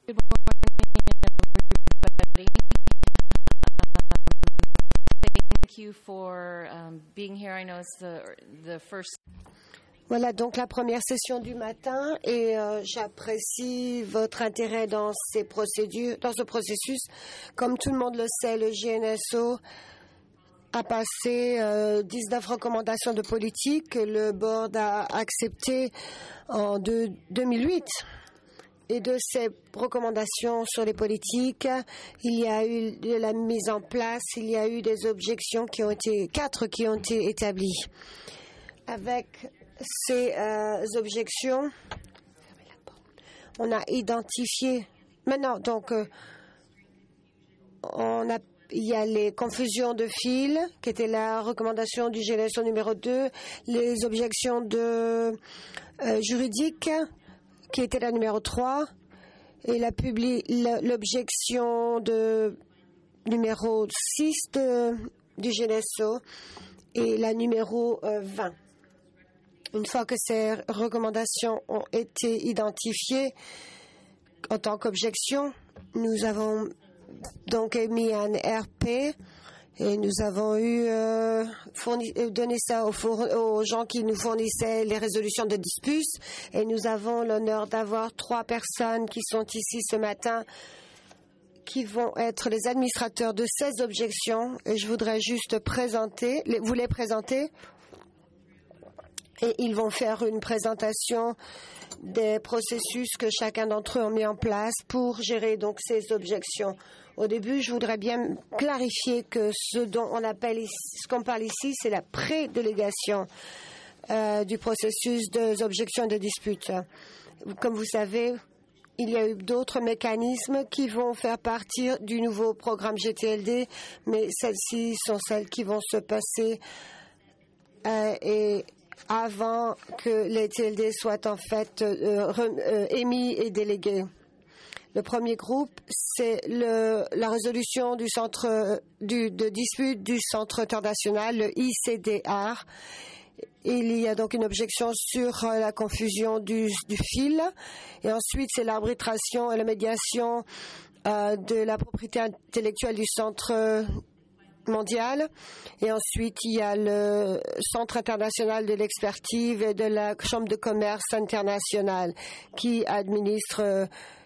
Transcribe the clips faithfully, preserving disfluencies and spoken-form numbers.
Good morning, everybody. Um, thank you for um, being here. I know it's the the first. Voilà donc la première session du matin et euh, j'apprécie votre intérêt dans ces procédures, dans ce processus. Comme tout le monde le sait, le G N S O a passé euh, dix-neuf recommandations de politique que le board a acceptées en deux mille huit. Et de ces recommandations sur les politiques, il y a eu de la mise en place, il y a eu des objections qui ont été, quatre qui ont été établies. Avec ces euh, objections, on a identifié, maintenant, donc, euh, on a, il y a les confusions de fil, qui était la recommandation du G N S O numéro deux, les objections de euh, juridiques, qui était la numéro trois, et la publi- l'objection de numéro six de, du G N S O et la numéro euh, vingt. Une fois que ces recommandations ont été identifiées en tant qu'objection, nous avons donc émis un R P et nous avons eu euh, fourni, donné ça aux, four, aux gens qui nous fournissaient les résolutions de disputes. Et nous avons l'honneur d'avoir trois personnes qui sont ici ce matin qui vont être les administrateurs de ces objections. Et je voudrais juste présenter, les, vous les présenter. Et ils vont faire une présentation des processus que chacun d'entre eux a mis en place pour gérer donc ces objections. Au début, je voudrais bien clarifier que ce dont on appelle, ce qu'on parle ici, c'est la prédélégation euh, du processus des objections et des disputes. Comme vous savez, il y a eu d'autres mécanismes qui vont faire partie du nouveau programme G T L D, mais celles-ci sont celles qui vont se passer euh, et avant que les T L D soient en fait euh, euh, émis et délégués. Le premier groupe, c'est le, la résolution du centre du, de dispute du centre international, le I C D R. Il y a donc une objection sur la confusion du, du fil. Et ensuite, c'est l'arbitration et la médiation euh, de la propriété intellectuelle du centre mondial. Et ensuite, il y a le Centre international de l'expertise et de la Chambre de commerce internationale qui administre euh,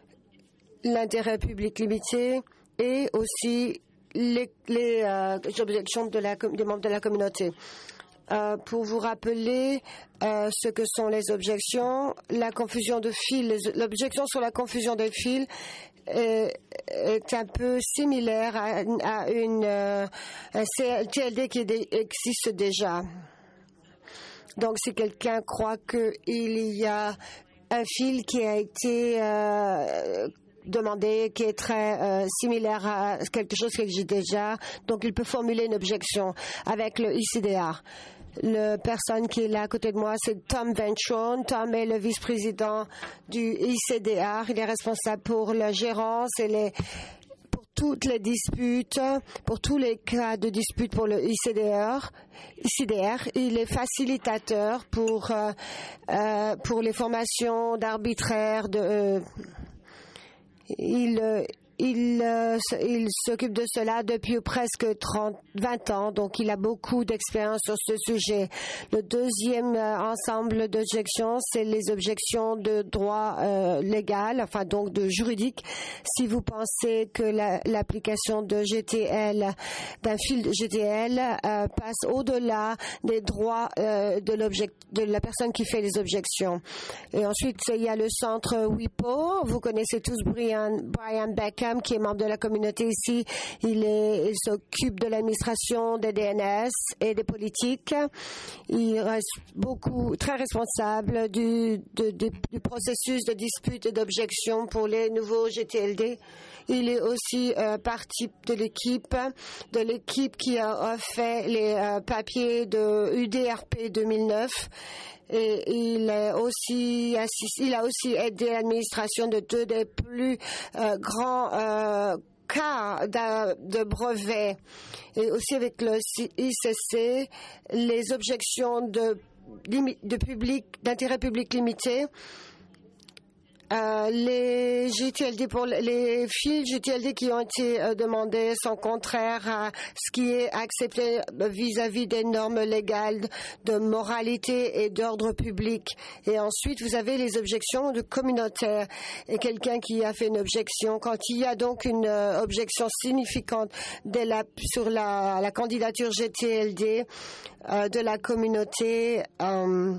l'intérêt public limité et aussi les, les euh, objections de la, des membres de la communauté. Euh, pour vous rappeler euh, ce que sont les objections, la confusion de fils, l'objection sur la confusion des fils est, est un peu similaire à, à une, euh, un T L D qui dé, existe déjà. Donc, si quelqu'un croit qu'il y a un fil qui a été euh, demandé, qui est très euh, similaire à quelque chose qui existe déjà, donc il peut formuler une objection avec le I C D R. La personne qui est là à côté de moi, c'est Tom Ventron. Tom est le vice-président du I C D R. Il est responsable pour la gérance et les, pour toutes les disputes, pour tous les cas de disputes pour le I C D R. I C D R. Il est facilitateur pour, euh, euh, pour les formations d'arbitraire de... Euh, Il, il, il s'occupe de cela depuis presque trente, vingt ans, donc il a beaucoup d'expérience sur ce sujet. Le deuxième ensemble d'objections, c'est les objections de droit euh, légal, enfin donc de juridique. Si vous pensez que la, l'application de G T L, d'un fil de G T L, euh, passe au-delà des droits euh, de, l'object, de la personne qui fait les objections. Et ensuite, il y a le centre W I P O. Vous connaissez tous Brian, Brian Beckham, qui est membre de la communauté ici. Il, est, il s'occupe de l'administration des D N S et des politiques. Il reste beaucoup, très responsable du, de, de, du processus de dispute et d'objection pour les nouveaux G T L D. Il est aussi euh, partie de l'équipe, de l'équipe qui a fait les euh, papiers de U D R P deux mille neuf. Et il, est aussi assisté, il a aussi aidé l'administration de deux des plus euh, grands euh, cas de, de brevets. Et aussi avec le I C C, les objections de, de public, d'intérêt public limité Euh, les G T L D pour les fils G T L D qui ont été euh, demandés sont contraires à ce qui est accepté vis-à-vis des normes légales de moralité et d'ordre public. Et ensuite, vous avez les objections de communautaires et quelqu'un qui a fait une objection. Quand il y a donc une euh, objection significante de la, sur la, la candidature G T L D euh, de la communauté, euh,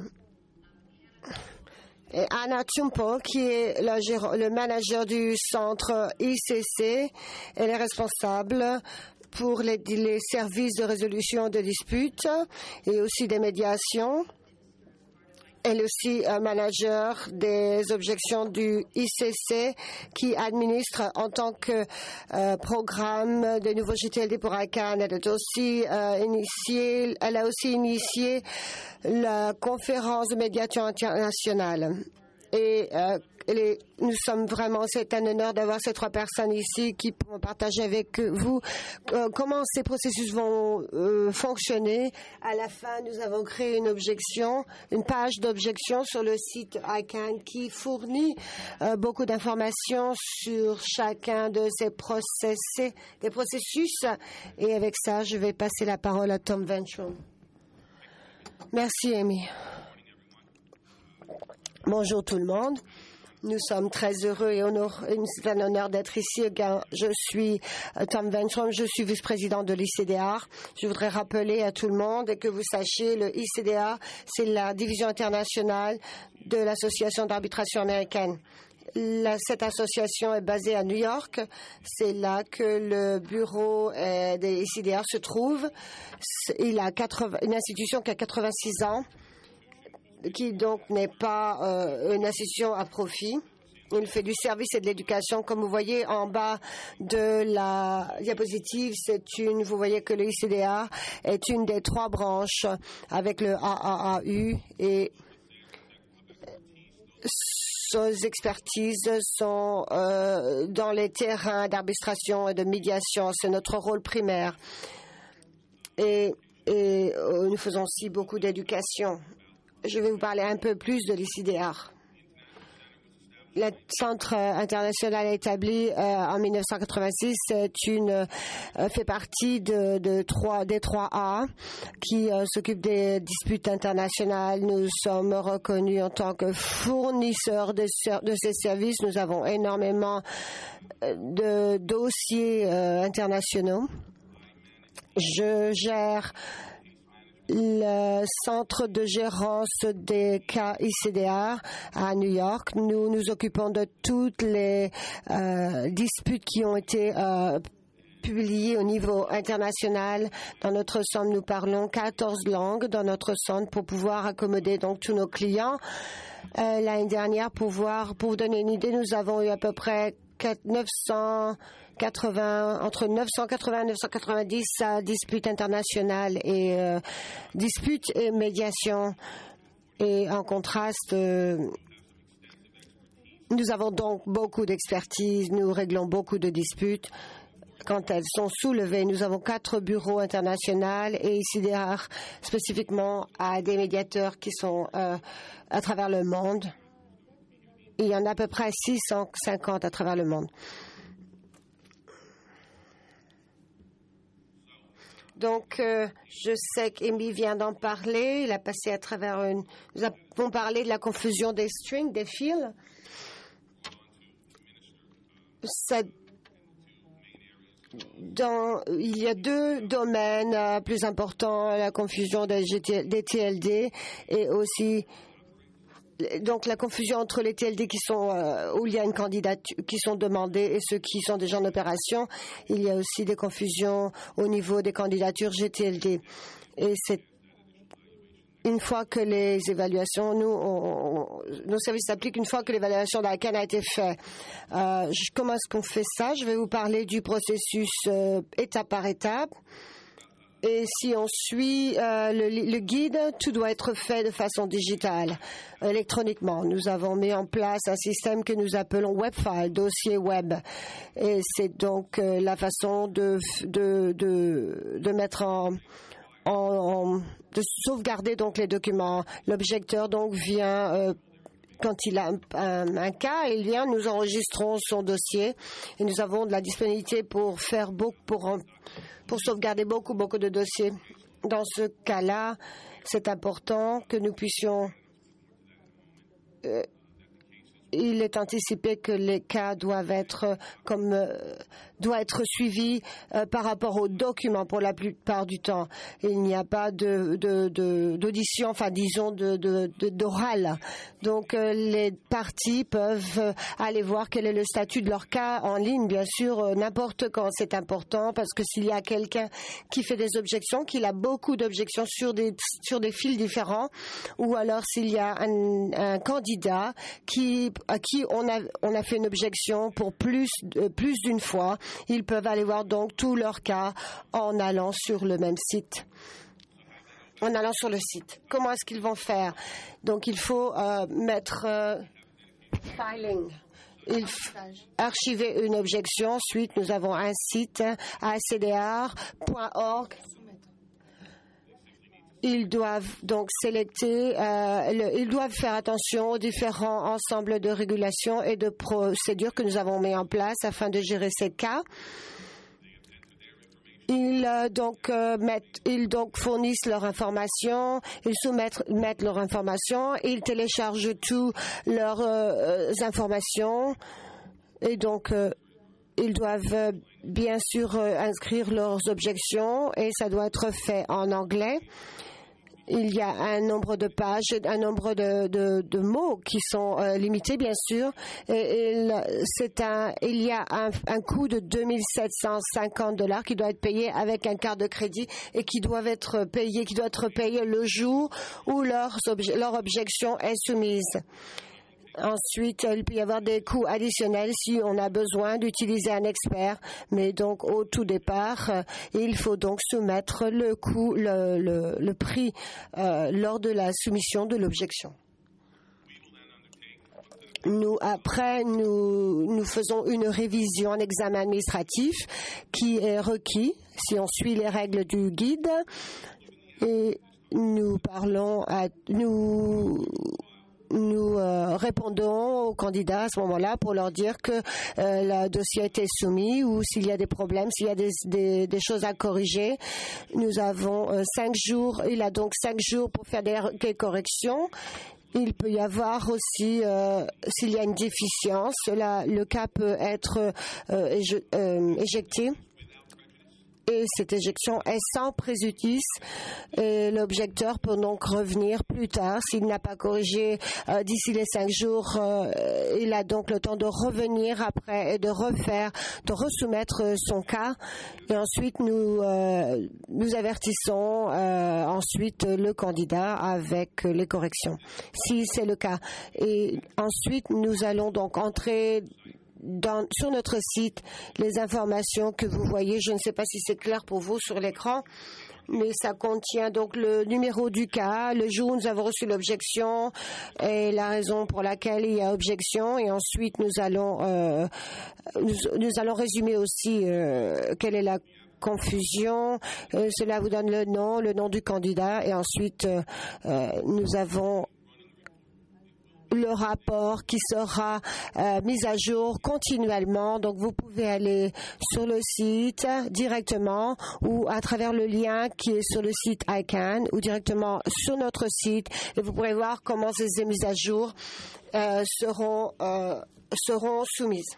et Anna Tumpo, qui est la, le manager du centre I C C, elle est responsable pour les, les services de résolution de disputes et aussi des médiations. Elle est aussi un manager des objections du I C C qui administre en tant que euh, programme de nouveaux G T L D pour I C A N. Elle, est aussi, euh, initié, elle a aussi initié la conférence de médiation internationale. Et euh, les, nous sommes vraiment, c'est un honneur d'avoir ces trois personnes ici qui pourront partager avec vous euh, comment ces processus vont euh, fonctionner. À la fin, nous avons créé une objection, une page d'objection sur le site I C A N qui fournit euh, beaucoup d'informations sur chacun de ces process, des processus. Et avec ça, je vais passer la parole à Tom Ventrum. Merci, Amy. Bonjour tout le monde. Nous sommes très heureux et honor, c'est un honneur d'être ici. Je suis Tom Ventrum, je suis vice-président de l'I C D A. Je voudrais rappeler à tout le monde et que vous sachiez, le I C D A, c'est la division internationale de l'Association d'arbitration américaine. La, cette association est basée à New York. C'est là que le bureau euh, des I C D A se trouve. Il a quatre-vingts, une institution qui a quatre-vingt-six ans. Qui donc n'est pas euh, une institution à profit. Il fait du service et de l'éducation. Comme vous voyez en bas de la diapositive, c'est une. Vous voyez que le I C D A est une des trois branches avec le A A A U et ses expertises sont euh, dans les terrains d'arbitration et de médiation. C'est notre rôle primaire. Et, et euh, nous faisons aussi beaucoup d'éducation. Je vais vous parler un peu plus de l'I C D A. Le Centre international établi euh, en mille neuf cent quatre-vingt-six c'est une, euh, fait partie de, de trois, des trois A qui euh, s'occupent des disputes internationales. Nous sommes reconnus en tant que fournisseurs de, de ces services. Nous avons énormément de dossiers euh, internationaux. Je gère le centre de gérance des cas I C D A à New York. Nous nous occupons de toutes les euh, disputes qui ont été euh, publiées au niveau international. Dans notre centre, nous parlons quatorze langues dans notre centre pour pouvoir accommoder donc tous nos clients. Euh, l'année dernière, pour, voir, pour vous donner une idée, nous avons eu à peu près neuf cent quatre-vingts, entre neuf cent quatre-vingts et neuf cent quatre-vingt-dix à disputes internationales et euh, disputes et médiation. Et en contraste, euh, nous avons donc beaucoup d'expertise, nous réglons beaucoup de disputes. Quand elles sont soulevées, nous avons quatre bureaux internationaux et I C D A spécifiquement à des médiateurs qui sont euh, à travers le monde. Il y en a à peu près six cent cinquante à travers le monde. Donc, euh, je sais qu'Amy vient d'en parler. Il a passé à travers une... Nous avons parlé de la confusion des strings, des fils. Ça... Dans... Il y a deux domaines euh, plus importants, la confusion des, G T... des T L D et aussi... Donc la confusion entre les T L D qui sont euh, où il y a une candidature qui sont demandés et ceux qui sont déjà en opération, il y a aussi des confusions au niveau des candidatures G T L D. Et c'est une fois que les évaluations, nous, on, on, nos services s'appliquent une fois que l'évaluation de la C A N a été faite. Euh, comment est-ce qu'on fait ça? Je vais vous parler du processus euh, étape par étape. Et si on suit euh, le, le guide, tout doit être fait de façon digitale, électroniquement. Nous avons mis en place un système que nous appelons WebFile, dossier web. Et c'est donc euh, la façon de, de, de, de mettre en, en, en... de sauvegarder donc les documents. L'objecteur donc vient... Euh, quand il a un, un, un cas, il vient, nous enregistrons son dossier et nous avons de la disponibilité pour faire beaucoup, pour, pour sauvegarder beaucoup, beaucoup de dossiers. Dans ce cas-là, c'est important que nous puissions euh, il est anticipé que les cas doivent être comme euh, doit être suivis euh, par rapport aux documents pour la plupart du temps. Il n'y a pas de, de, de, d'audition, enfin disons de, de, de, d'oral. Donc euh, les parties peuvent euh, aller voir quel est le statut de leur cas en ligne, bien sûr, euh, n'importe quand. C'est important parce que s'il y a quelqu'un qui fait des objections, qu'il a beaucoup d'objections sur des, sur des fils différents, ou alors s'il y a un, un candidat qui à qui on a, on a fait une objection pour plus, euh, plus d'une fois, ils peuvent aller voir donc tous leurs cas en allant sur le même site. En allant sur le site. Comment est-ce qu'ils vont faire? Donc il faut euh, mettre euh, filing. Il faut archiver une objection. Ensuite, nous avons un site, a c d r point org. Ils doivent donc sélecter, euh, le, ils doivent faire attention aux différents ensembles de régulations et de procédures que nous avons mis en place afin de gérer ces cas. Ils euh, donc euh, mettent, ils donc fournissent leurs informations, ils soumettent mettent leurs informations, ils téléchargent toutes leurs euh, informations et donc euh, ils doivent euh, bien sûr euh, inscrire leurs objections et ça doit être fait en anglais. Il y a un nombre de pages, un nombre de, de, de mots qui sont euh, limités, bien sûr. Et il, c'est un, il y a un, un coût de deux mille sept cent cinquante dollars qui doit être payé avec un carte de crédit et qui doit être payé, qui doit être payé le jour où leur, obje, leur objection est soumise. Ensuite, il peut y avoir des coûts additionnels si on a besoin d'utiliser un expert. Mais donc, au tout départ, euh, il faut donc soumettre le coût, le, le, le prix euh, lors de la soumission de l'objection. Nous, après, nous, nous faisons une révision, un examen administratif qui est requis si on suit les règles du guide. Et nous parlons à... nous Nous euh, répondons aux candidats à ce moment-là pour leur dire que euh, le dossier a été soumis ou s'il y a des problèmes, s'il y a des, des, des choses à corriger. Nous avons euh, cinq jours. Il a donc cinq jours pour faire des, des corrections. Il peut y avoir aussi, euh, s'il y a une déficience, là, le cas peut être euh, éje, euh, éjecté. Et cette éjection est sans préjudice et l'objecteur peut donc revenir plus tard s'il n'a pas corrigé euh, d'ici les cinq jours. Euh, il a donc le temps de revenir après et de refaire, de resoumettre son cas. Et ensuite, nous, euh, nous avertissons euh, ensuite le candidat avec les corrections, si c'est le cas. Et ensuite, nous allons donc entrer Dans, sur notre site les informations que vous voyez. Je ne sais pas si c'est clair pour vous sur l'écran, mais ça contient donc le numéro du cas, le jour où nous avons reçu l'objection et la raison pour laquelle il y a objection. Et ensuite, nous allons, euh, nous, nous allons résumer aussi euh, quelle est la confusion. Euh, cela vous donne le nom, le nom du candidat. Et ensuite, euh, euh, nous avons le rapport qui sera euh, mis à jour continuellement. Donc, vous pouvez aller sur le site directement ou à travers le lien qui est sur le site I C A N ou directement sur notre site et vous pourrez voir comment ces mises à jour euh, seront, euh, seront soumises.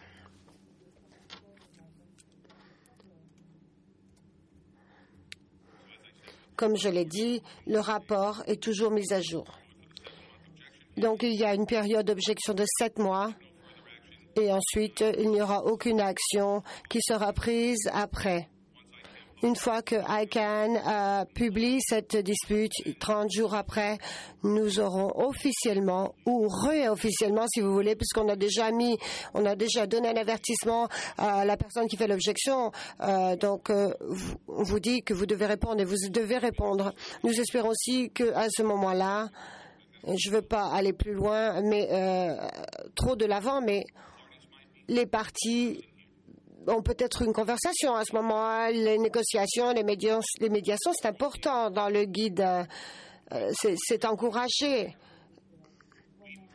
Comme je l'ai dit, le rapport est toujours mis à jour. Donc, il y a une période d'objection de sept mois et ensuite, il n'y aura aucune action qui sera prise après. Une fois que I C A N a publié cette dispute, trente jours après, nous aurons officiellement ou réofficiellement, si vous voulez, puisqu'on a déjà mis, on a déjà donné un avertissement à la personne qui fait l'objection. Euh, donc, euh, on vous dit que vous devez répondre et vous devez répondre. Nous espérons aussi qu'à ce moment-là, je ne veux pas aller plus loin, mais euh, trop de l'avant, mais les parties ont peut-être une conversation à ce moment-là. Les négociations, les, médias, les médiations, c'est important dans le guide. Euh, c'est, c'est encouragé.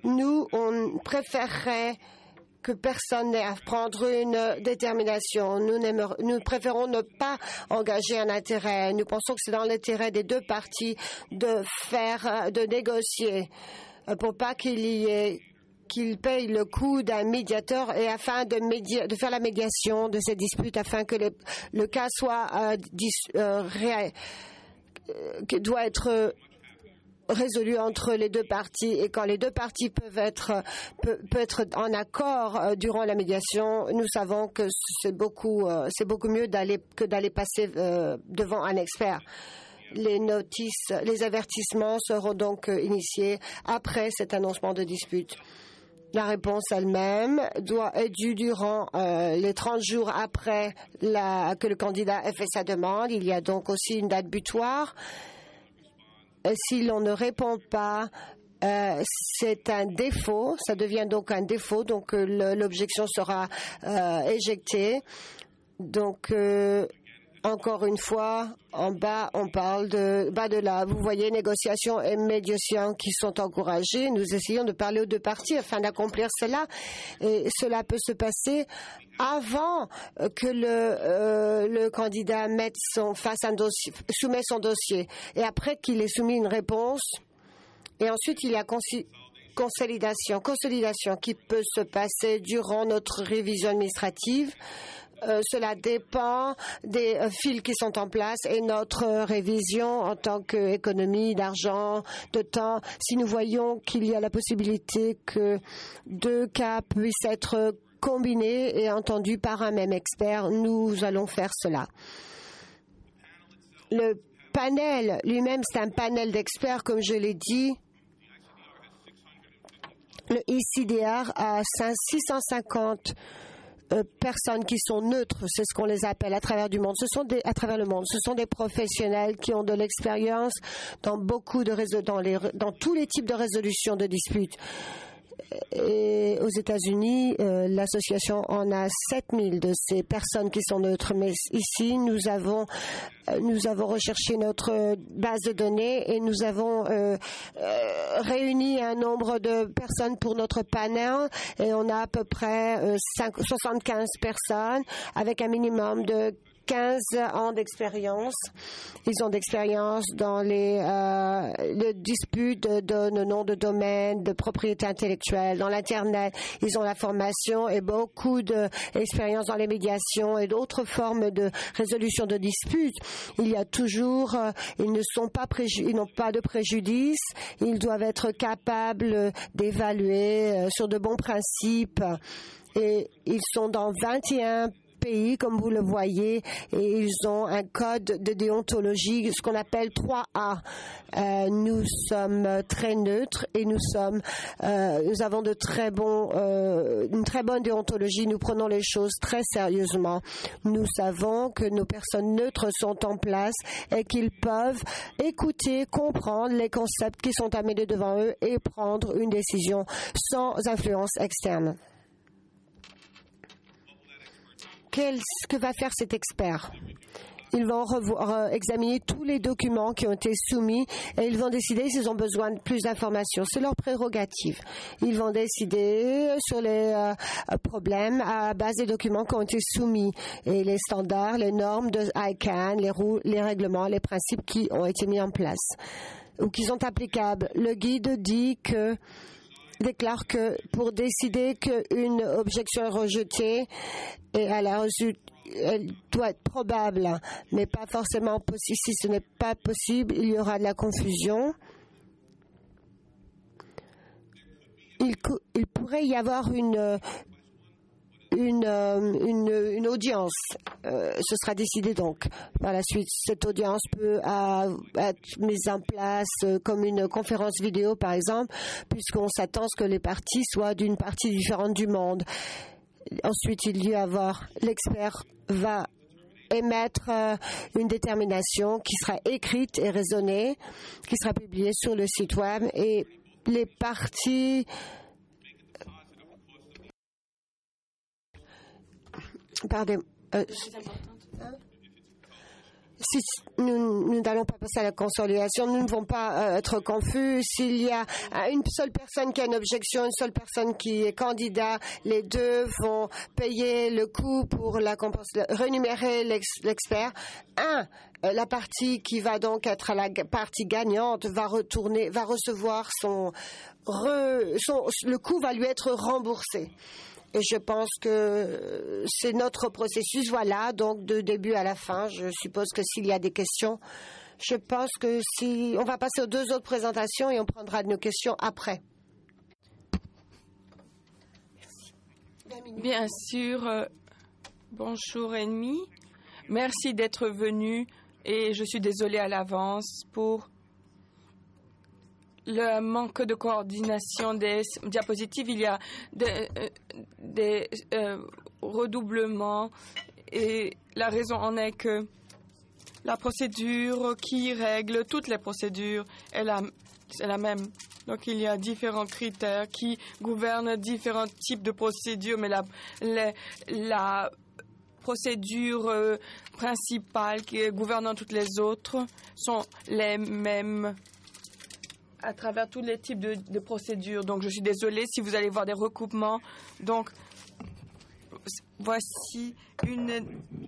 Nous, on préférerait que personne n'ait à prendre une détermination. Nous, nous préférons ne pas engager un intérêt. Nous pensons que c'est dans l'intérêt des deux parties de faire, de négocier pour pas qu'il y ait qu'ils payent le coût d'un médiateur et afin de, média, de faire la médiation de ces disputes afin que les, le cas soit euh, dis, euh, ré, euh, que doit être résolu entre les deux parties et quand les deux parties peuvent être peut, peut être en accord euh, durant la médiation, nous savons que c'est beaucoup euh, c'est beaucoup mieux d'aller que d'aller passer euh, devant un expert. Les notices, les avertissements seront donc euh, initiés après cet annoncement de dispute. La réponse elle-même doit être due durant euh, les trente jours après la, que le candidat ait fait sa demande. Il y a donc aussi une date butoir. Si l'on ne répond pas, euh, c'est un défaut, ça devient donc un défaut, donc euh, l'objection sera euh, éjectée. Donc, euh, encore une fois, en bas, on parle de bas de là. Vous voyez, négociations et médiation qui sont encouragées. Nous essayons de parler aux deux parties afin d'accomplir cela. Et cela peut se passer avant que le, euh, le candidat mette son, fasse un dossier, soumet son dossier. Et après qu'il ait soumis une réponse. Et ensuite, il y a consolidation, consolidation qui peut se passer durant notre révision administrative. Euh, cela dépend des euh, fils qui sont en place et notre euh, révision en tant qu'économie d'argent, de temps. Si nous voyons qu'il y a la possibilité que deux cas puissent être combinés et entendus par un même expert, nous allons faire cela. Le panel lui-même, c'est un panel d'experts, comme je l'ai dit. Le I C D R a six cent cinquante Euh, personnes qui sont neutres, c'est ce qu'on les appelle à travers du monde. Ce sont des, à travers le monde, ce sont des professionnels qui ont de l'expérience dans beaucoup de dans, les, dans tous les types de résolution de disputes. Et aux États-Unis, euh, l'association en a sept mille de ces personnes qui sont neutres. Mais ici, nous avons, euh, nous avons recherché notre base de données et nous avons euh, euh, réuni un nombre de personnes pour notre panel et on a à peu près euh, soixante-quinze personnes avec un minimum de quinze ans d'expérience. Ils ont d'expérience dans les, euh, les disputes de, de, de nom de domaine, de propriété intellectuelle, dans l'Internet. Ils ont la formation et beaucoup d'expérience dans les médiations et d'autres formes de résolution de disputes. Il y a toujours, euh, ils ne sont pas préju- ils n'ont pas de préjudice. Ils doivent être capables d'évaluer euh, sur de bons principes. Et ils sont dans vingt et un pays, comme vous le voyez, et ils ont un code de déontologie, ce qu'on appelle trois A. Euh, nous sommes très neutres et nous sommes, euh, nous avons de très bons, euh, une très bonne déontologie. Nous prenons les choses très sérieusement. Nous savons que nos personnes neutres sont en place et qu'ils peuvent écouter, comprendre les concepts qui sont amenés devant eux et prendre une décision sans influence externe. Quel, que va faire cet expert? Ils vont revoir, examiner tous les documents qui ont été soumis et ils vont décider s'ils ont besoin de plus d'informations. C'est leur prérogative. Ils vont décider sur les euh, problèmes à base des documents qui ont été soumis et les standards, les normes de I C A N, les, rou- les règlements, les principes qui ont été mis en place ou qui sont applicables. Le guide dit que déclare que pour décider qu'une objection est rejetée et à la résultat, elle doit être probable, mais pas forcément possible. Si ce n'est pas possible, il y aura de la confusion. Il, il pourrait y avoir une Une, une, une audience. Euh, ce sera décidé donc par la suite. Cette audience peut euh, être mise en place euh, comme une conférence vidéo, par exemple, puisqu'on s'attend à ce que les parties soient d'une partie différente du monde. Ensuite, il y a avoir l'expert va émettre euh, une détermination qui sera écrite et raisonnée, qui sera publiée sur le site web et les parties Pardon. Euh, si nous, nous n'allons pas passer à la consolidation, nous ne devons pas euh, être confus. S'il y a euh, une seule personne qui a une objection, une seule personne qui est candidat, les deux vont payer le coût pour la rémunérer l'ex- l'expert. Un, euh, la partie qui va donc être la partie gagnante va retourner, va recevoir son, re, son le coût va lui être remboursé. Et je pense que c'est notre processus, voilà, donc de début à la fin. Je suppose que s'il y a des questions, je pense que si on va passer aux deux autres présentations et on prendra nos questions après. Bien sûr, euh, bonjour ennemi. Merci d'être venu et je suis désolée à l'avance pour le manque de coordination des diapositives. Il y a des, euh, des euh, redoublements et la raison en est que la procédure qui règle toutes les procédures est la, est la même. Donc il y a différents critères qui gouvernent différents types de procédures, mais la, la, la procédure euh, principale qui gouverne toutes les autres sont les mêmes à travers tous les types de, de procédures. Donc, je suis désolée si vous allez voir des recoupements. Donc, voici une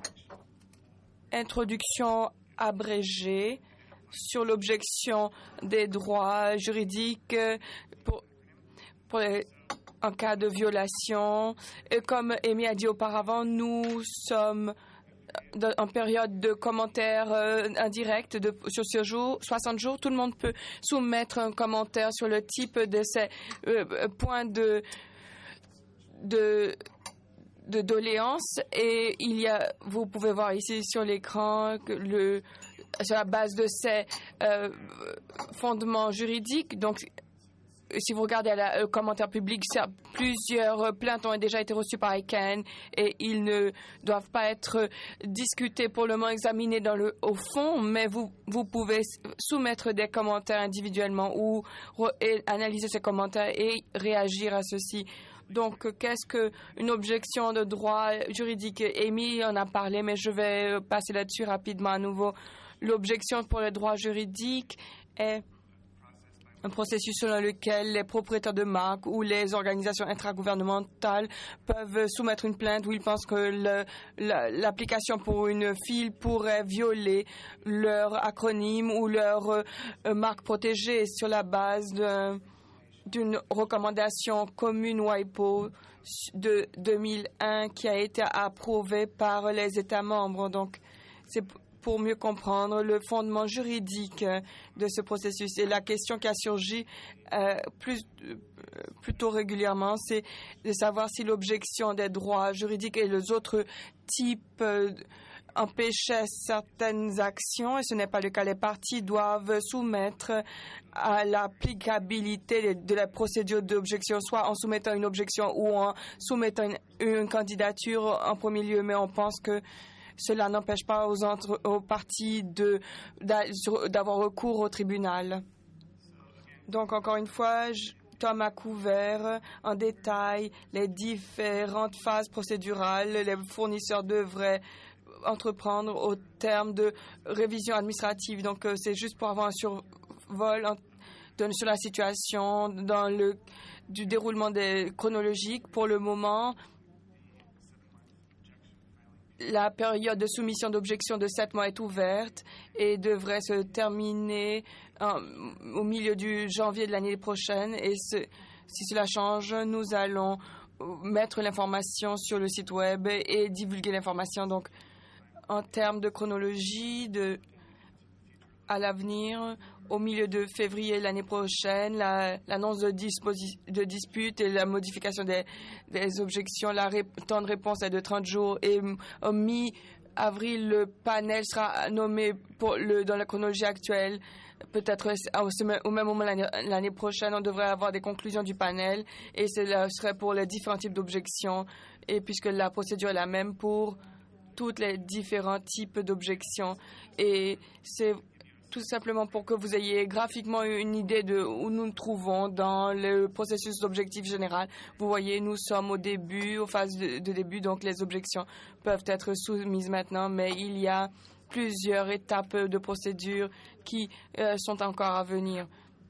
introduction abrégée sur l'objection des droits juridiques pour, pour les, en cas de violation. Et comme Amy a dit auparavant, nous sommes en période de commentaires euh, indirects de, sur ce jour, soixante jours. Tout le monde peut soumettre un commentaire sur le type de ces euh, points de, de, de doléance. Et il y a, vous pouvez voir ici sur l'écran que le, sur la base de ces euh, fondements juridiques. Donc, si vous regardez le commentaire public, plusieurs plaintes ont déjà été reçues par I C A N et ils ne doivent pas être discutés pour le moment, examinés dans le, au fond, mais vous, vous pouvez soumettre des commentaires individuellement ou re, et analyser ces commentaires et réagir à ceci. Donc, qu'est-ce qu'une objection de droit juridique? Amy en a parlé, mais je vais passer là-dessus rapidement à nouveau. L'objection pour le droit juridique est un processus selon lequel les propriétaires de marques ou les organisations intragouvernementales peuvent soumettre une plainte où ils pensent que le, la, l'application pour une file pourrait violer leur acronyme ou leur euh, marque protégée sur la base de, d'une recommandation commune WIPO de deux mille un qui a été approuvée par les États membres. Donc, c'est pour mieux comprendre le fondement juridique de ce processus. Et la question qui a surgi euh, plus, euh, plutôt régulièrement, c'est de savoir si l'objection des droits juridiques et les autres types euh, empêchaient certaines actions, et ce n'est pas le cas. Les parties doivent soumettre à l'applicabilité de la procédure d'objection, soit en soumettant une objection ou en soumettant une, une candidature en premier lieu, mais on pense que cela n'empêche pas aux, entre, aux parties de, d'avoir recours au tribunal. Donc, encore une fois, je, Tom a couvert en détail les différentes phases procédurales. Les fournisseurs devraient entreprendre au terme de révision administrative. Donc, euh, c'est juste pour avoir un survol en, de, sur la situation dans le du déroulement des chronologiques. Pour le moment, la période de soumission d'objection de sept mois est ouverte et devrait se terminer euh, au milieu du janvier de l'année prochaine. Et ce, si cela change, nous allons mettre l'information sur le site web et divulguer l'information. Donc, en termes de chronologie, de, à l'avenir, au milieu de février l'année prochaine, la, l'annonce de, disposi- de dispute et la modification des, des objections, la ré- temps de réponse est de trente jours et au mi-avril, le panel sera nommé pour le, dans la chronologie actuelle. Peut-être au même moment l'année, l'année prochaine, on devrait avoir des conclusions du panel et cela serait pour les différents types d'objections et puisque la procédure est la même pour tous les différents types d'objections et c'est tout simplement pour que vous ayez graphiquement une idée de où nous nous trouvons dans le processus d'objectif général. Vous voyez, nous sommes au début, aux phases de, de début, donc les objections peuvent être soumises maintenant, mais il y a plusieurs étapes de procédure qui euh, sont encore à venir.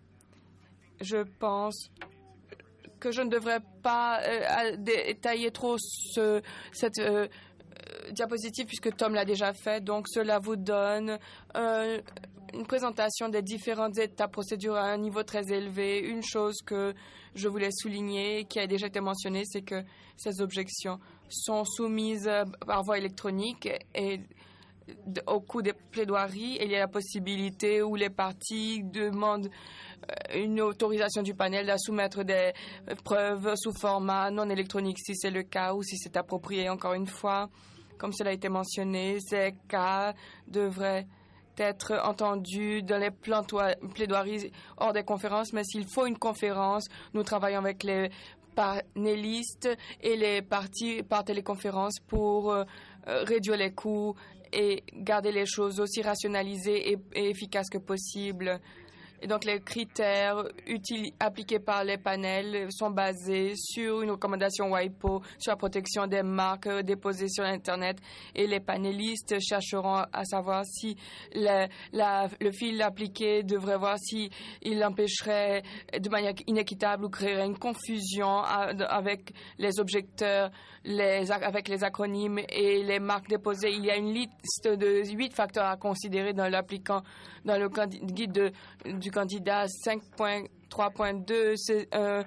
Je pense que je ne devrais pas euh, détailler trop ce, cette euh, diapositive puisque Tom l'a déjà fait. Donc, cela vous donne euh, une présentation des différentes étapes procédures à un niveau très élevé. Une chose que je voulais souligner, qui a déjà été mentionnée, c'est que ces objections sont soumises par voie électronique et au cours des plaidoiries, il y a la possibilité où les parties demandent une autorisation du panel à soumettre des preuves sous format non électronique si c'est le cas ou si c'est approprié. Encore une fois, comme cela a été mentionné, ces cas devraient être entendus dans les plaidoiries hors des conférences, mais s'il faut une conférence, nous travaillons avec les panélistes et les parties par téléconférence pour euh, réduire les coûts et garder les choses aussi rationalisées et, et efficaces que possible. Et donc, les critères utiles, appliqués par les panels sont basés sur une recommandation WIPO sur la protection des marques déposées sur Internet. Et les panélistes chercheront à savoir si le, la, le fil appliqué devrait voir si il empêcherait de manière inéquitable ou créerait une confusion avec les objecteurs, les, avec les acronymes et les marques déposées. Il y a une liste de huit facteurs à considérer dans l'applicant, dans le guide de, du candidat cinq point trois point deux, c'est euh,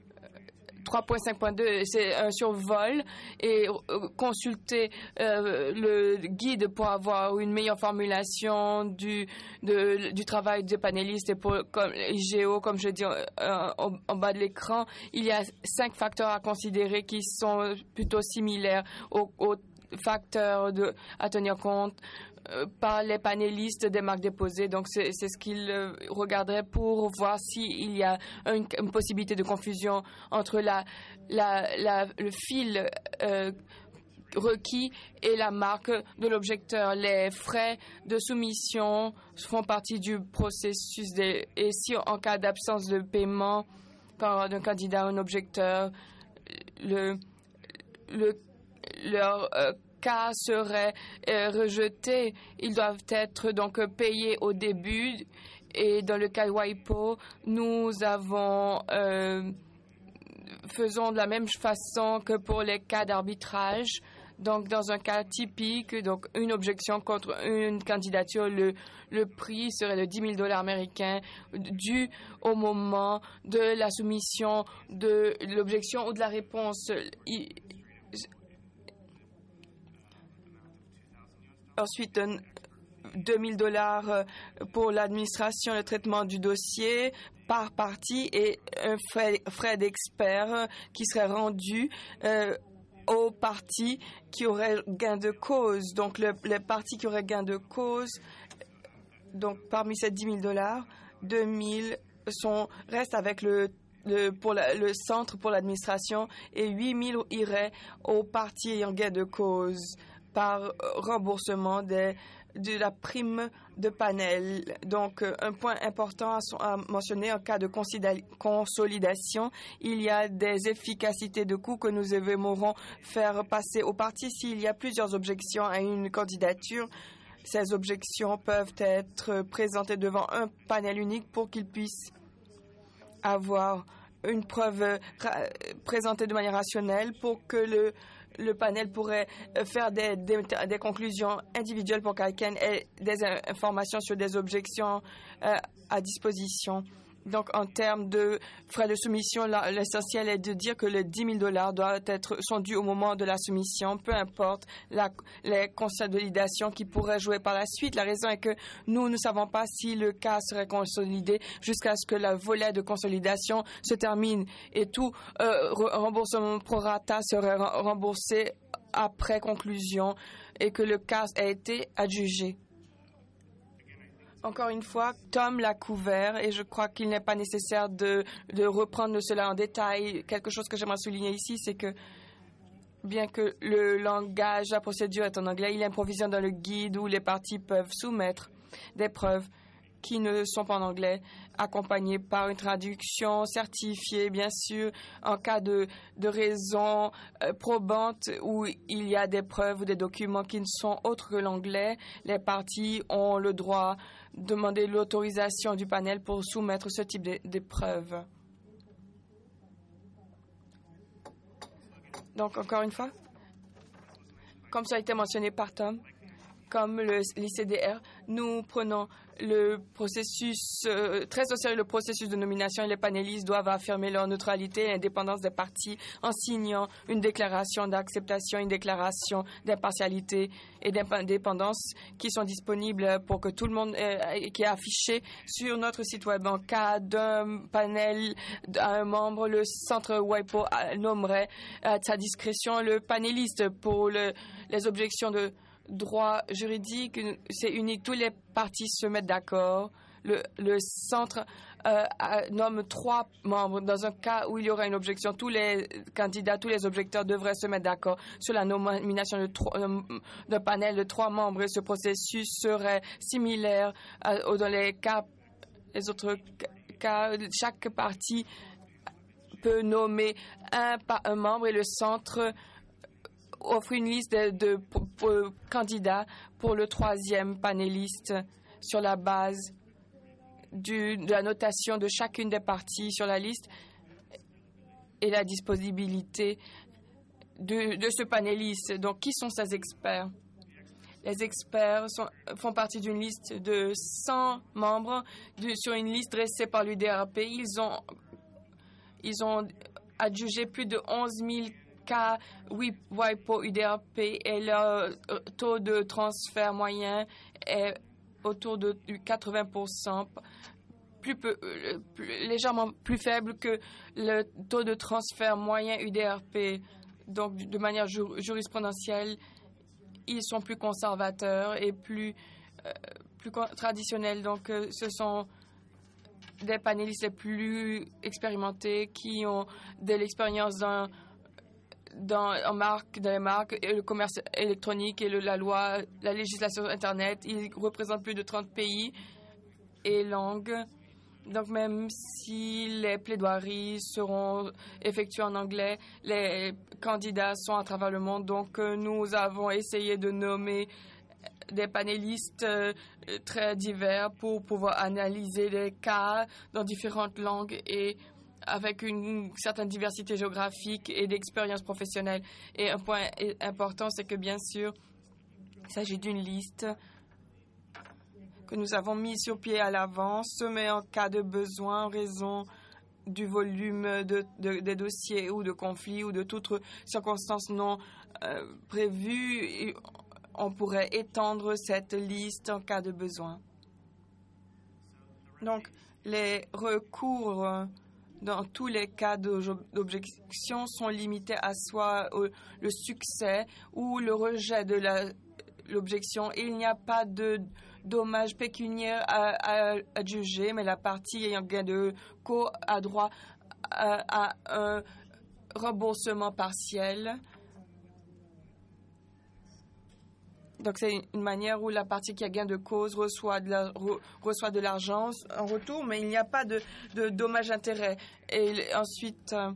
trois point cinq point deux, c'est un survol et euh, consulter euh, le guide pour avoir une meilleure formulation du, de, du travail des panélistes et pour comme I G O, comme je dis euh, en, en bas de l'écran, il y a cinq facteurs à considérer qui sont plutôt similaires aux, aux facteurs de, à tenir compte par les panélistes des marques déposées. Donc, c'est, c'est ce qu'ils euh, regarderaient pour voir s'il y a une, une possibilité de confusion entre la, la, la, le fil euh, requis et la marque de l'objecteur. Les frais de soumission font partie du processus des, et si en cas d'absence de paiement par un candidat ou un objecteur, le, le, leur euh, cas seraient euh, rejetés. Ils doivent être donc payés au début. Et dans le cas de WIPO, nous avons euh, faisons de la même façon que pour les cas d'arbitrage. Donc, dans un cas typique, donc une objection contre une candidature, le, le prix serait de dix mille dollars américains dû au moment de la soumission de l'objection ou de la réponse. Il, Ensuite, deux mille dollars pour l'administration, le traitement du dossier par partie et un frais, frais d'expert qui serait rendu euh, aux parties qui auraient gain de cause. Donc, le, les parties qui auraient gain de cause, donc parmi ces dix mille dollars, deux mille sont, restent avec le Le, pour la, le centre pour l'administration et huit mille iraient aux parties ayant gain de cause par remboursement des, de la prime de panel. Donc, un point important à, à mentionner en cas de consolidation, il y a des efficacités de coûts que nous aimerons faire passer aux parties s'il y a plusieurs objections à une candidature. Ces objections peuvent être présentées devant un panel unique pour qu'ils puissent avoir une preuve présentée de manière rationnelle pour que le le panel pourrait faire des, des, des conclusions individuelles pour que quelqu'un ait des informations sur des objections euh, à disposition. Donc, en termes de frais de soumission, là, l'essentiel est de dire que les dix mille dollars doivent être, sont dus au moment de la soumission, peu importe la, les consolidations qui pourraient jouer par la suite. La raison est que nous ne savons pas si le cas serait consolidé jusqu'à ce que le volet de consolidation se termine et tout euh, remboursement pro rata serait remboursé après conclusion et que le cas a été adjugé. Encore une fois, Tom l'a couvert et je crois qu'il n'est pas nécessaire de, de reprendre cela en détail. Quelque chose que j'aimerais souligner ici, c'est que bien que le langage, la procédure est en anglais, il y a une provision dans le guide où les parties peuvent soumettre des preuves qui ne sont pas en anglais, accompagnés par une traduction certifiée, bien sûr, en cas de, de raison euh, probante où il y a des preuves ou des documents qui ne sont autres que l'anglais. Les parties ont le droit de demander l'autorisation du panel pour soumettre ce type de, de preuves. Donc, encore une fois, comme ça a été mentionné par Tom, comme le, l'I C D R, nous prenons le processus euh, très au sérieux, le processus de nomination, et les panélistes doivent affirmer leur neutralité et l'indépendance des partis en signant une déclaration d'acceptation, une déclaration d'impartialité et d'indépendance qui sont disponibles pour que tout le monde, euh, qui est affiché sur notre site web. En cas d'un panel d'un membre, le centre WIPO nommerait à sa discrétion le panéliste. Pour le, les objections de droit juridique, c'est unique. Tous les partis se mettent d'accord. Le, le centre euh, nomme trois membres. Dans un cas où il y aura une objection, tous les candidats, tous les objecteurs devraient se mettre d'accord sur la nomination de trois, euh, d'un panel de trois membres. Et ce processus serait similaire à, dans les cas, les autres cas. Chaque parti peut nommer un, un membre et le centre offre une liste de, de, de, de candidats pour le troisième panéliste sur la base du, de la notation de chacune des parties sur la liste et la disponibilité de, de ce panéliste. Donc, qui sont ces experts? Les experts sont, font partie d'une liste de cent membres de, sur une liste dressée par l'U D R P. Ils ont, ils ont adjugé plus de onze mille cas WIPO U D R P et le taux de transfert moyen est autour de quatre-vingts pour cent, plus peu, plus, légèrement plus faible que le taux de transfert moyen U D R P. Donc, de manière jur, jurisprudentielle, ils sont plus conservateurs et plus, euh, plus traditionnels. Donc, euh, ce sont des panélistes les plus expérimentés qui ont de l'expérience dans dans en marque, dans les marques, et le commerce électronique et le, la loi, la législation Internet. Ils représentent plus de trente pays et langues. Donc, même si les plaidoiries seront effectuées en anglais, les candidats sont à travers le monde. Donc, nous avons essayé de nommer des panélistes euh, très divers pour pouvoir analyser les cas dans différentes langues et avec une certaine diversité géographique et d'expérience professionnelle. Et un point important, c'est que, bien sûr, il s'agit d'une liste que nous avons mise sur pied à l'avance, mais en cas de besoin, en raison du volume de, de, des dossiers ou de conflits ou de toute circonstance non euh, prévue, on pourrait étendre cette liste en cas de besoin. Donc, les recours dans tous les cas d'objection sont limités à soit le succès ou le rejet de l'objection. Il n'y a pas de dommage pécuniaire à, à, à juger, mais la partie ayant gain de cause a droit à, à un remboursement partiel. Donc, c'est une manière où la partie qui a gain de cause reçoit de, la, re, reçoit de l'argent en retour, mais il n'y a pas de, de dommage-intérêt. Et ensuite, euh,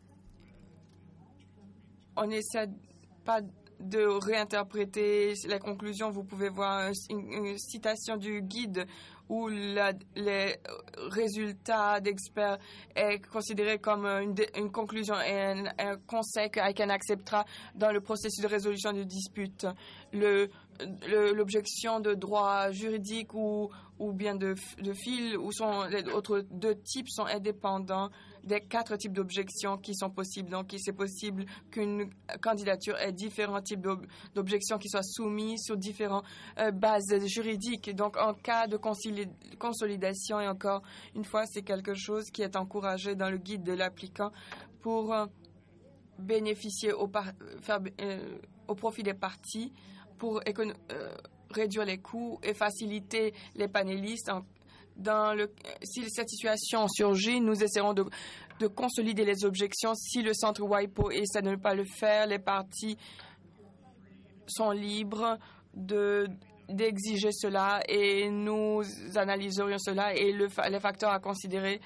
on n'essaie pas de réinterpréter les conclusions. Vous pouvez voir une, une citation du guide où la, les résultats d'experts est considéré comme une, une conclusion et un, un conseil qu'I C A N acceptera dans le processus de résolution de disputes. Le, le, l'objection de droit juridique ou, ou bien de, de fil, ou sont les autres deux types sont indépendants des quatre types d'objections qui sont possibles. Donc, c'est possible qu'une candidature ait différents types d'objections qui soient soumises sur différentes euh, bases juridiques. Donc, en cas de consolidation, et encore une fois, c'est quelque chose qui est encouragé dans le guide de l'applicant pour euh, bénéficier au, par, faire, euh, au profit des parties, pour écono- euh, réduire les coûts et faciliter les panélistes. En, Dans le, si cette situation surgit, nous essaierons de, de consolider les objections. Si le centre WIPO essaie de ne pas le faire, les parties sont libres de, d'exiger cela et nous analyserions cela et le, les facteurs à considérer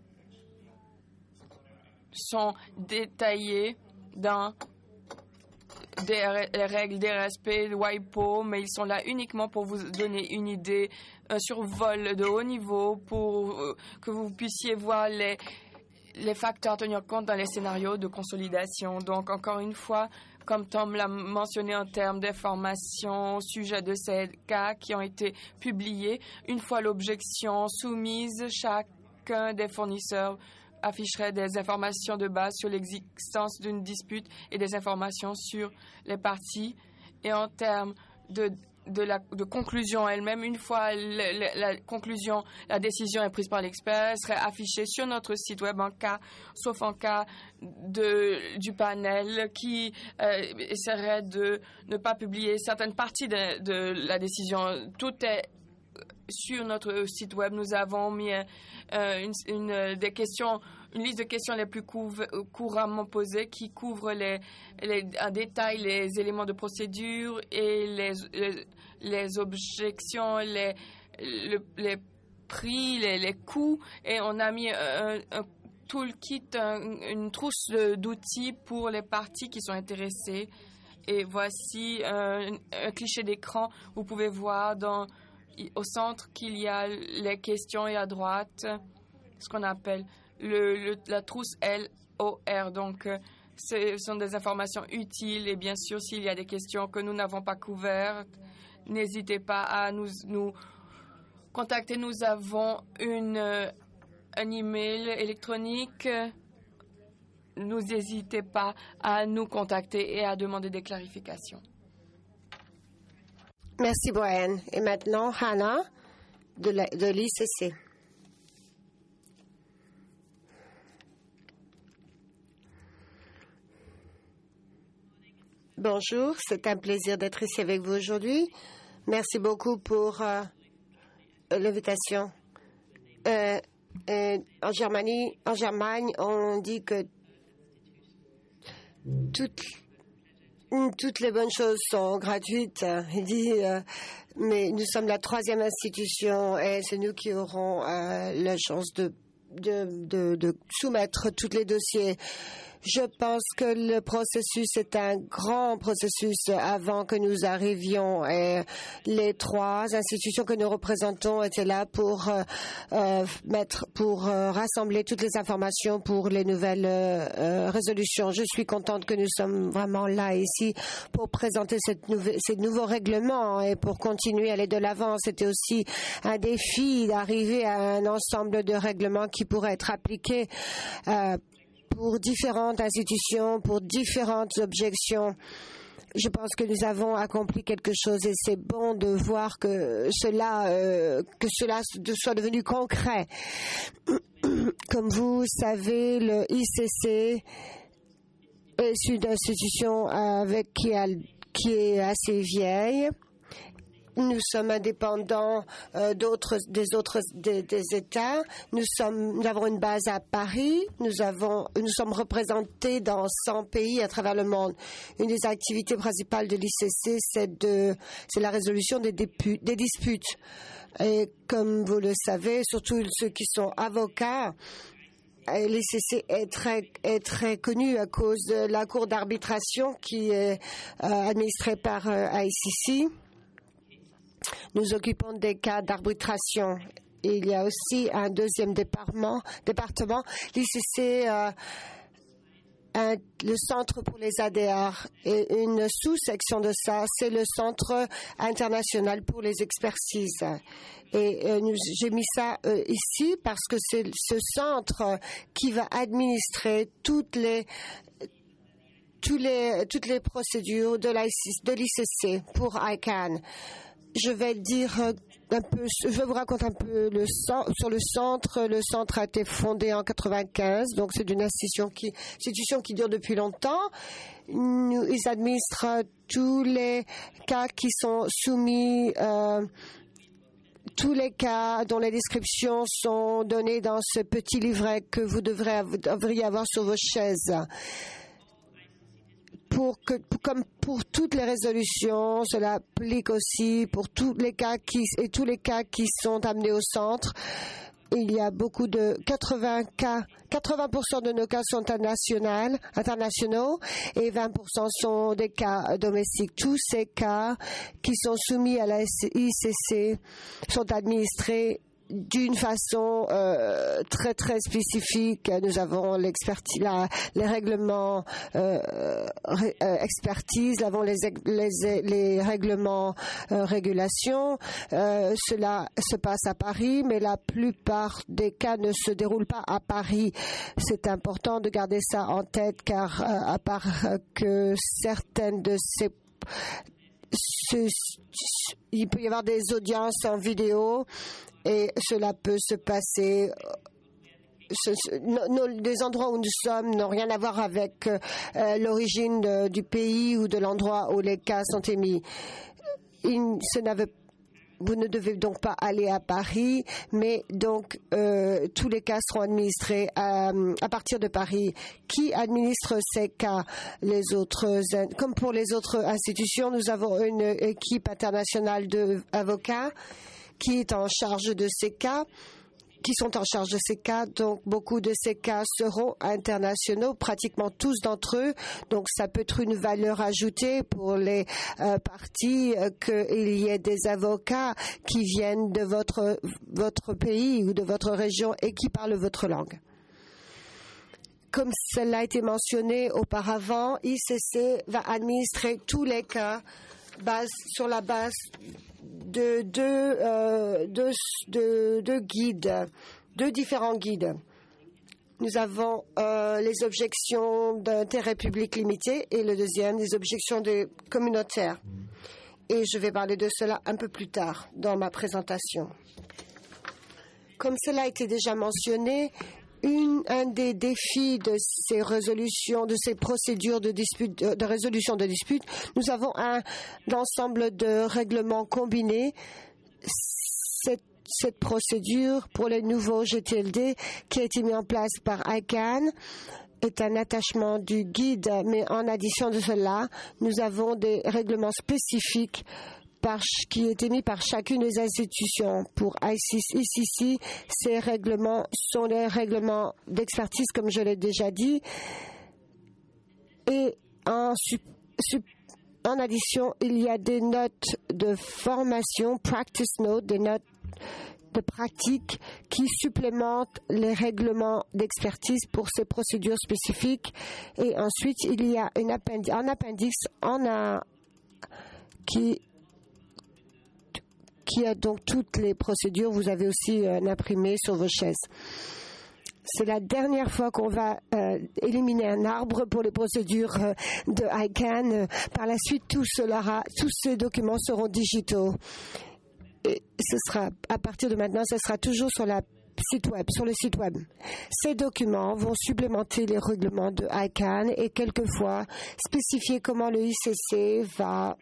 sont détaillés dans des, les règles des R S P, le WIPO, mais ils sont là uniquement pour vous donner une idée, un survol de haut niveau pour euh, que vous puissiez voir les, les facteurs à tenir compte dans les scénarios de consolidation. Donc, encore une fois, comme Tom l'a mentionné en termes d'informations au sujet de ces cas qui ont été publiés, une fois l'objection soumise, chacun des fournisseurs afficherait des informations de base sur l'existence d'une dispute et des informations sur les parties. Et en termes de, de la de conclusion elle-même, une fois la, la, la conclusion, la décision est prise par l'expert, elle serait affichée sur notre site web en cas, sauf en cas de, du panel qui euh, essaierait de ne pas publier certaines parties de, de la décision. Tout est sur notre site web. Nous avons mis euh, une, une, des questions, une liste de questions les plus couv- couramment posées qui couvrent les, les, en détail les éléments de procédure et les, les, les objections, les, le, les prix, les, les coûts. Et on a mis un, un toolkit, un, une trousse d'outils pour les parties qui sont intéressées. Et voici un, un cliché d'écran. Vous pouvez voir dans au centre qu'il y a les questions et à droite ce qu'on appelle le, le, la trousse L O R. Donc, euh, ce sont des informations utiles et bien sûr, s'il y a des questions que nous n'avons pas couvertes, n'hésitez pas à nous, nous contacter. Nous avons une, euh, un email électronique. Nous n'hésitez pas à nous contacter et à demander des clarifications. Merci, Brian. Et maintenant, Hannah, de l'I C C. Bonjour, c'est un plaisir d'être ici avec vous aujourd'hui. Merci beaucoup pour euh, l'invitation. Euh, euh, en Germanie, en Germanie, on dit que toutes Toutes les bonnes choses sont gratuites. Il dit, euh, mais nous sommes la troisième institution et c'est nous qui aurons euh, la chance de, de, de, de soumettre tous les dossiers. Je pense que le processus est un grand processus avant que nous arrivions et les trois institutions que nous représentons étaient là pour euh, euh, mettre, pour euh, rassembler toutes les informations pour les nouvelles euh, résolutions. Je suis contente que nous sommes vraiment là ici pour présenter cette nouvelle, ces nouveaux règlements et pour continuer à aller de l'avant. C'était aussi un défi d'arriver à un ensemble de règlements qui pourraient être appliqués euh, pour différentes institutions, pour différentes objections. Je pense que nous avons accompli quelque chose et c'est bon de voir que cela, euh, que cela soit devenu concret. Comme vous savez, le I C C est une institution avec qui, a, qui est assez vieille. Nous sommes indépendants euh, d'autres, des autres des, des États. Nous sommes, nous avons une base à Paris. Nous avons, nous sommes représentés dans cent pays à travers le monde. Une des activités principales de l'I C C, c'est de, c'est la résolution des, dépu, des disputes. Et comme vous le savez, surtout ceux qui sont avocats, l'I C C est très, est très connu à cause de la cour d'arbitration qui est euh, administrée par euh, I C C. Nous occupons des cas d'arbitration. Il y a aussi un deuxième département, département l'I C C, euh, un, le Centre pour les A D R. Et une sous-section de ça, c'est le Centre international pour les expertises. Et euh, nous, j'ai mis ça euh, ici parce que c'est ce centre qui va administrer toutes les tous les, toutes les procédures de l'I C C pour I C A N. Je vais dire un peu, je vais vous raconter un peu le, sur le centre. Le centre a été fondé en quatre-vingt-quinze, donc c'est une institution qui, institution qui dure depuis longtemps. Nous, ils administrent tous les cas qui sont soumis, euh, tous les cas dont les descriptions sont données dans ce petit livret que vous devrez, devriez avoir sur vos chaises. pour que, comme pour toutes les résolutions, cela applique aussi pour tous les cas qui, et tous les cas qui sont amenés au centre. Il y a beaucoup de quatre-vingts cas, quatre-vingts pour cent de nos cas sont internationaux, internationaux et vingt pour cent sont des cas domestiques. Tous ces cas qui sont soumis à la I C C sont administrés d'une façon euh, très très spécifique. Nous avons l'expertise, la, les règlements euh, ré, euh, expertise, nous avons les, les, les règlements euh, régulation. Euh, cela se passe à Paris, mais la plupart des cas ne se déroulent pas à Paris. C'est important de garder ça en tête, car euh, à part euh, que certaines de ces Ce, il peut y avoir des audiences en vidéo et cela peut se passer. Ce, ce, nos, les endroits où nous sommes n'ont rien à voir avec euh, l'origine de, du pays ou de l'endroit où les cas sont émis. Il, ce n'avait Vous ne devez donc pas aller à Paris, mais donc euh, tous les cas seront administrés à, à partir de Paris. Qui administre ces cas? Les autres, comme pour les autres institutions, nous avons une équipe internationale d'avocats qui est en charge de ces cas, qui sont en charge de ces cas. Donc, beaucoup de ces cas seront internationaux, pratiquement tous d'entre eux. Donc, ça peut être une valeur ajoutée pour les euh, parties euh, qu'il y ait des avocats qui viennent de votre, votre pays ou de votre région et qui parlent votre langue. Comme cela a été mentionné auparavant, I C C va administrer tous les cas base, sur la base de deux euh, de, de, de guides, deux différents guides. Nous avons euh, les objections d'intérêt public limité et le deuxième, les objections de communautaires. Et je vais parler de cela un peu plus tard dans ma présentation. Comme cela a été déjà mentionné, Une, un des défis de ces résolutions, de ces procédures de, dispute, de résolution de disputes, nous avons un ensemble de règlements combinés. Cette, cette procédure pour les nouveaux G T L D qui a été mis en place par I C A N est un attachement du guide, mais en addition de cela, nous avons des règlements spécifiques Par, qui est émis par chacune des institutions. Pour I C C, ces règlements sont les règlements d'expertise, comme je l'ai déjà dit. Et en, en addition, il y a des notes de formation, practice notes, des notes de pratique qui supplémentent les règlements d'expertise pour ces procédures spécifiques. Et ensuite, il y a une appendi- un appendix en a, qui qui a donc toutes les procédures. Vous avez aussi un imprimé sur vos chaises. C'est la dernière fois qu'on va euh, éliminer un arbre pour les procédures euh, de I C A N. Par la suite, tout cela, tous ces documents seront digitaux. Et ce sera, à partir de maintenant, ce sera toujours sur la site web, sur le site web. Ces documents vont supplémenter les règlements de I C A N et quelquefois spécifier comment le I C C va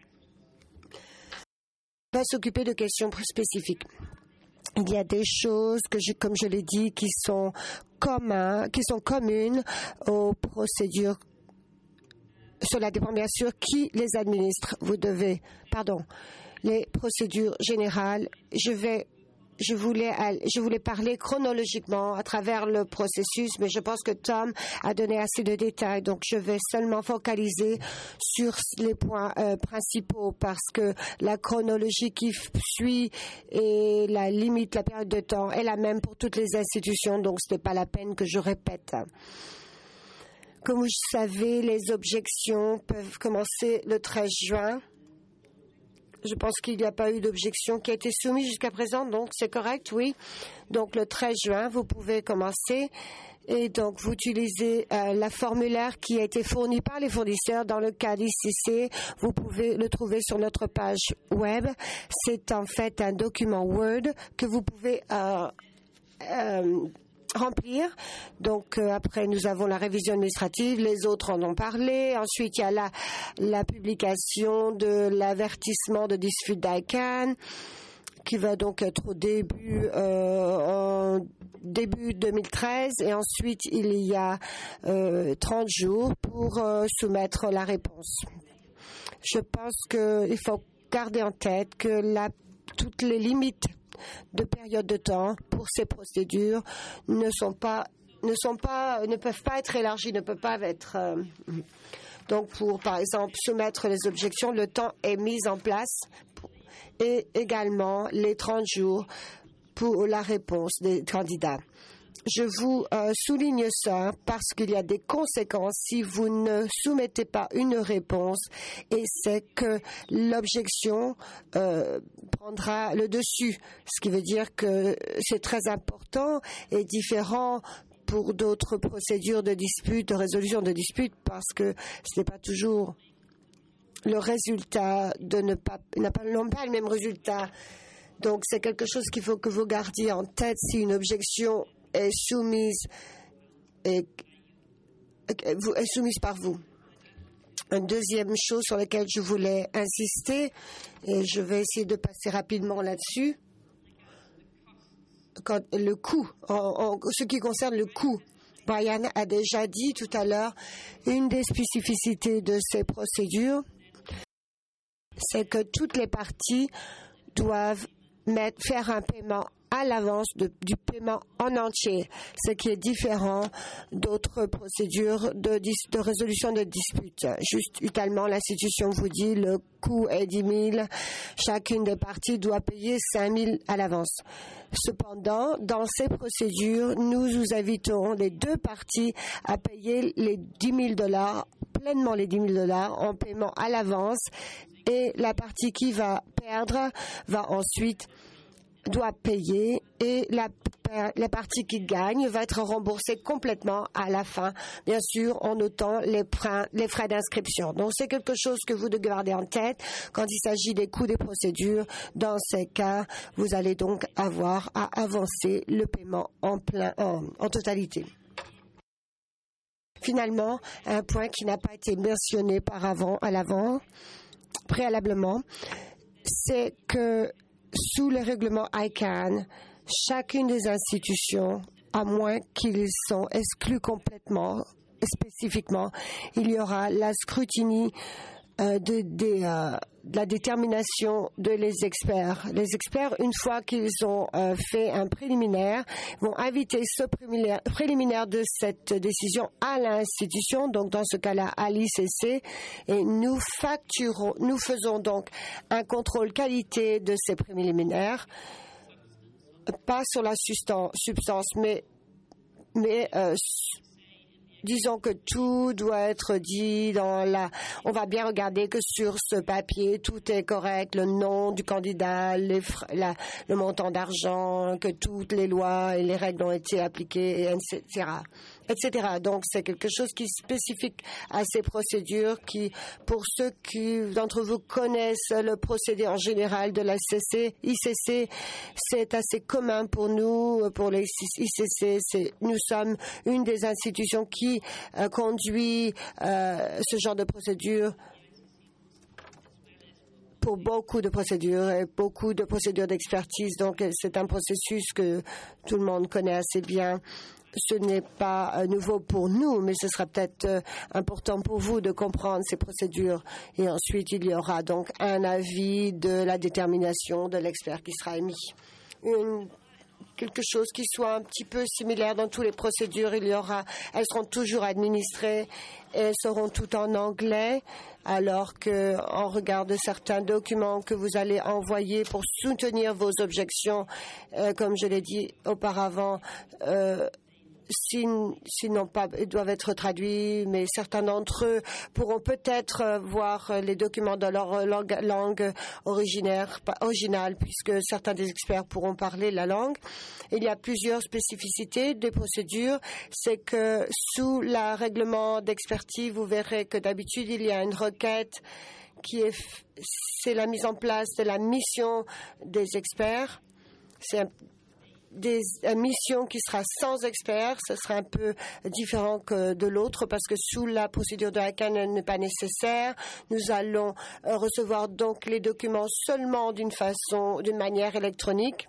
va s'occuper de questions plus spécifiques. Il y a des choses que, je, comme je l'ai dit, qui sont communs, qui sont communes aux procédures. Cela dépend bien sûr qui les administre. Vous devez, pardon, les procédures générales. Je vais Je voulais, je voulais parler chronologiquement à travers le processus, mais je pense que Tom a donné assez de détails, donc je vais seulement focaliser sur les points euh, principaux parce que la chronologie qui suit et la limite, la période de temps est la même pour toutes les institutions, donc ce n'est pas la peine que je répète. Comme vous savez, les objections peuvent commencer le treize juin. Je pense qu'il n'y a pas eu d'objection qui a été soumise jusqu'à présent, donc c'est correct, oui. Donc le treize juin, vous pouvez commencer. Et donc vous utilisez euh, la formulaire qui a été fournie par les fournisseurs dans le cas d'I C C. Vous pouvez le trouver sur notre page web. C'est en fait un document Word que vous pouvez euh, euh, remplir. Donc euh, après nous avons la révision administrative, les autres en ont parlé. Ensuite il y a la, la publication de l'avertissement de dispute d'I C A N. qui va donc être au début, euh, en début deux mille treize, et ensuite il y a euh, trente jours pour euh, soumettre la réponse. Je pense qu'il faut garder en tête que la, toutes les limites de période de temps pour ces procédures ne sont pas, ne sont pas, ne peuvent pas être élargies, ne peuvent pas être. Euh, donc, pour par exemple soumettre les objections, le temps est mis en place et également les trente jours pour la réponse des candidats. Je vous euh, souligne ça parce qu'il y a des conséquences si vous ne soumettez pas une réponse, et c'est que l'objection euh, prendra le dessus, ce qui veut dire que c'est très important et différent pour d'autres procédures de dispute, de résolution de dispute, parce que ce n'est pas toujours le résultat de ne pas, n'a pas, n'ont pas le même résultat. Donc c'est quelque chose qu'il faut que vous gardiez en tête si une objection est soumise, et, est soumise par vous. Une deuxième chose sur laquelle je voulais insister, et je vais essayer de passer rapidement là-dessus, quand le coût, en, en ce qui concerne le coût. Brian a déjà dit tout à l'heure, une des spécificités de ces procédures, c'est que toutes les parties doivent mettre, faire un paiement à l'avance de, du paiement en entier, ce qui est différent d'autres procédures de, de résolution de disputes. Juste brutalement, l'institution vous dit le coût est dix mille, chacune des parties doit payer cinq mille à l'avance. Cependant, dans ces procédures, nous vous invitons les deux parties à payer les dix mille dollars, pleinement les dix mille dollars en paiement à l'avance, et la partie qui va perdre va ensuite doit payer, et la, la partie qui gagne va être remboursée complètement à la fin, bien sûr en notant les frais, les frais d'inscription. Donc c'est quelque chose que vous devez garder en tête quand il s'agit des coûts des procédures. Dans ces cas, vous allez donc avoir à avancer le paiement en, plein, en, en totalité. Finalement, un point qui n'a pas été mentionné par avant, à l'avant, préalablement, c'est que sous le règlement I C A N, chacune des institutions, à moins qu'ils sont exclus complètement, spécifiquement, il y aura la scrutiny euh, de, de, euh, de la détermination de les experts. Les experts, une fois qu'ils ont euh, fait un préliminaire, vont inviter ce préliminaire, préliminaire de cette décision à l'institution, donc dans ce cas-là à l'I C C, et nous facturons, nous faisons donc un contrôle qualité de ces préliminaires, pas sur la substance, mais, mais euh, disons que tout doit être dit dans la... On va bien regarder que sur ce papier, tout est correct, le nom du candidat, les fr... la... le montant d'argent, que toutes les lois et les règles ont été appliquées, et cetera, et cetera. Donc, c'est quelque chose qui est spécifique à ces procédures qui, pour ceux qui d'entre vous connaissent le procédé en général de la C C, I C C, c'est assez commun pour nous, pour les I C C. C'est, nous sommes une des institutions qui euh, conduit euh, ce genre de procédure pour beaucoup de procédures et beaucoup de procédures d'expertise. Donc, c'est un processus que tout le monde connaît assez bien. Ce n'est pas nouveau pour nous, mais ce sera peut-être euh, important pour vous de comprendre ces procédures. Et ensuite, il y aura donc un avis de la détermination de l'expert qui sera émis. Une, quelque chose qui soit un petit peu similaire dans toutes les procédures. Il y aura, elles seront toujours administrées et elles seront toutes en anglais, alors qu'en regard de certains documents que vous allez envoyer pour soutenir vos objections, euh, comme je l'ai dit auparavant, euh, S'ils, s'ils n'ont pas, ils doivent être traduits, mais certains d'entre eux pourront peut-être voir les documents dans leur langue, langue originaire, originale, puisque certains des experts pourront parler la langue. Il y a plusieurs spécificités des procédures. C'est que sous le règlement d'expertise, vous verrez que d'habitude, il y a une requête qui est, c'est la mise en place de la mission des experts. C'est un des une mission qui sera sans experts. Ce sera un peu différent que de l'autre parce que sous la procédure de I C A N, elle n'est pas nécessaire. Nous allons euh, recevoir donc les documents seulement d'une façon, d'une manière électronique.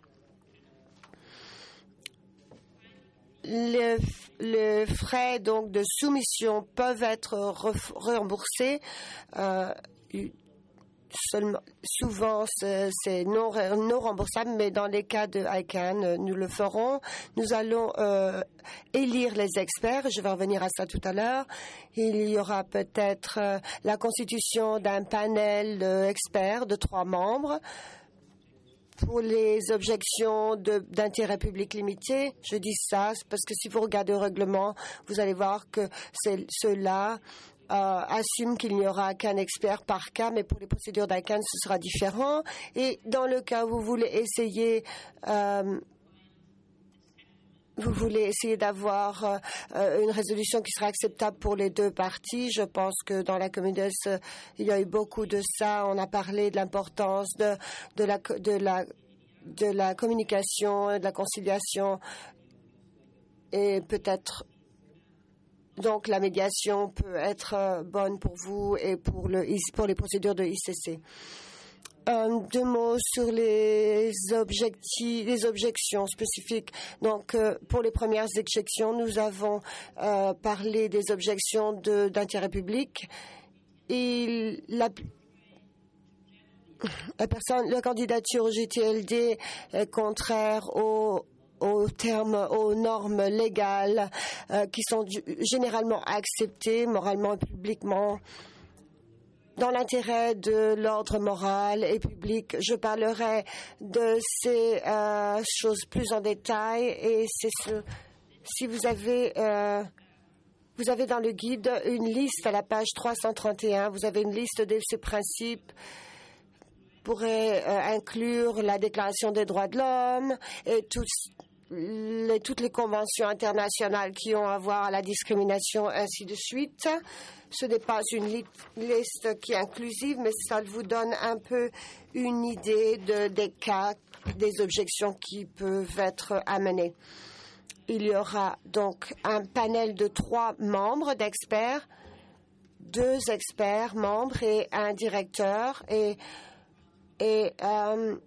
Les, les frais donc de soumission peuvent être remboursés. Euh, seulement, souvent, c'est, c'est non, non remboursable, mais dans les cas de I C A N, nous le ferons. Nous allons euh, élire les experts. Je vais revenir à ça tout à l'heure. Il y aura peut-être euh, la constitution d'un panel d'experts de trois membres. Pour les objections de, d'intérêt public limité, je dis ça parce que si vous regardez le règlement, vous allez voir que c'est, ceux-là euh, assument qu'il n'y aura qu'un expert par cas, mais pour les procédures d'I C A N, ce sera différent. Et dans le cas où vous voulez essayer, euh, vous voulez essayer d'avoir euh, une résolution qui sera acceptable pour les deux parties. Je pense que dans la communauté, il y a eu beaucoup de ça. On a parlé de l'importance de, de, la, de, la, de la communication et de la conciliation. Et peut-être, donc, la médiation peut être bonne pour vous et pour, le, pour les procédures de I C C. Un, deux mots sur les objectifs, les objections spécifiques. Donc, euh, pour les premières objections, nous avons euh, parlé des objections de, d'intérêt public. Et la, la personne, la candidature au G T L D est contraire aux aux termes, aux normes légales euh, qui sont du, généralement acceptées moralement et publiquement. Dans l'intérêt de l'ordre moral et public, je parlerai de ces euh, choses plus en détail. Et c'est ce, si vous avez, euh, vous avez dans le guide une liste à la page trois cent trente et un. Vous avez une liste de ces principes. Pourrait euh, inclure la Déclaration des droits de l'homme et toutes les, toutes les conventions internationales qui ont à voir à la discrimination, ainsi de suite. Ce n'est pas une li- liste qui est inclusive, mais ça vous donne un peu une idée de, des cas, des objections qui peuvent être amenées. Il y aura donc un panel de trois membres d'experts, deux experts membres et un directeur. Et, et euh,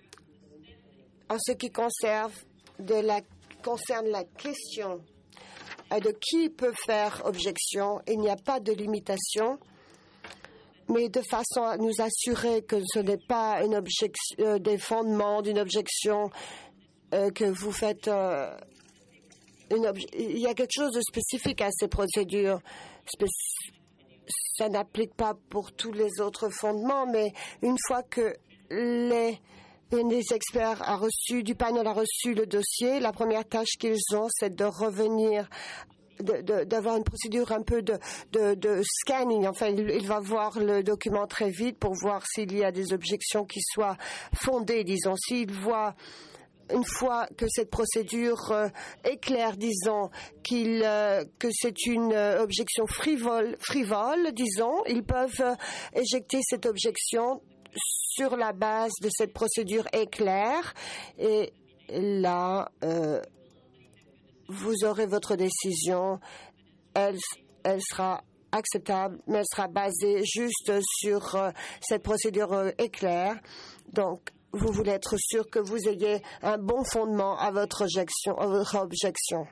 en ce qui concerne, de la, concerne la question de qui peut faire objection, il n'y a pas de limitation, mais de façon à nous assurer que ce n'est pas une objection, euh, des fondements d'une objection euh, que vous faites. Euh, une obje- il y a quelque chose de spécifique à ces procédures. Spéc- ça n'applique pas pour tous les autres fondements, mais une fois que les Un des experts a reçu, du panel a reçu le dossier. La première tâche qu'ils ont, c'est de revenir, de, de, d'avoir une procédure un peu de, de, de scanning. Enfin, il, il va voir le document très vite pour voir s'il y a des objections qui soient fondées, disons. S'il voit, une fois que cette procédure euh, est claire, disons, qu'il, euh, que c'est une euh, objection frivole, frivole, disons, ils peuvent euh, éjecter cette objection sur la base de cette procédure éclair, et là, euh, vous aurez votre décision. Elle, elle sera acceptable, mais elle sera basée juste sur euh, cette procédure euh, éclair. Donc, vous voulez être sûr que vous ayez un bon fondement à votre objection. À votre objection.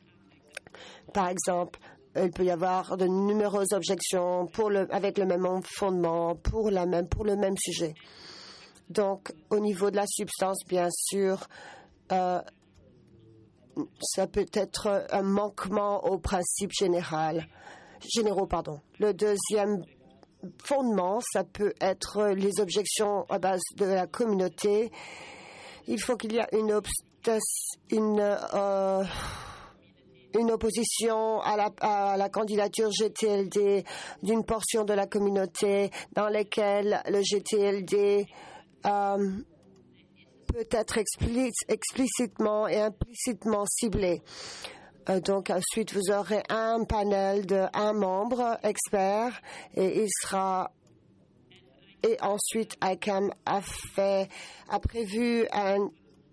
Par exemple, il peut y avoir de nombreuses objections pour le, avec le même fondement, pour, la même, pour le même sujet. Donc, au niveau de la substance, bien sûr, euh, ça peut être un manquement aux principes généraux. généraux. Pardon. Le deuxième fondement, ça peut être les objections à base de la communauté. Il faut qu'il y ait une, obst- une euh, une opposition à la, à la candidature G T L D d'une portion de la communauté dans laquelle le G T L D euh, peut être explic- explicitement et implicitement ciblé. Euh, donc ensuite, vous aurez un panel de un membre expert et il sera... Et ensuite, I C A M a fait, a prévu un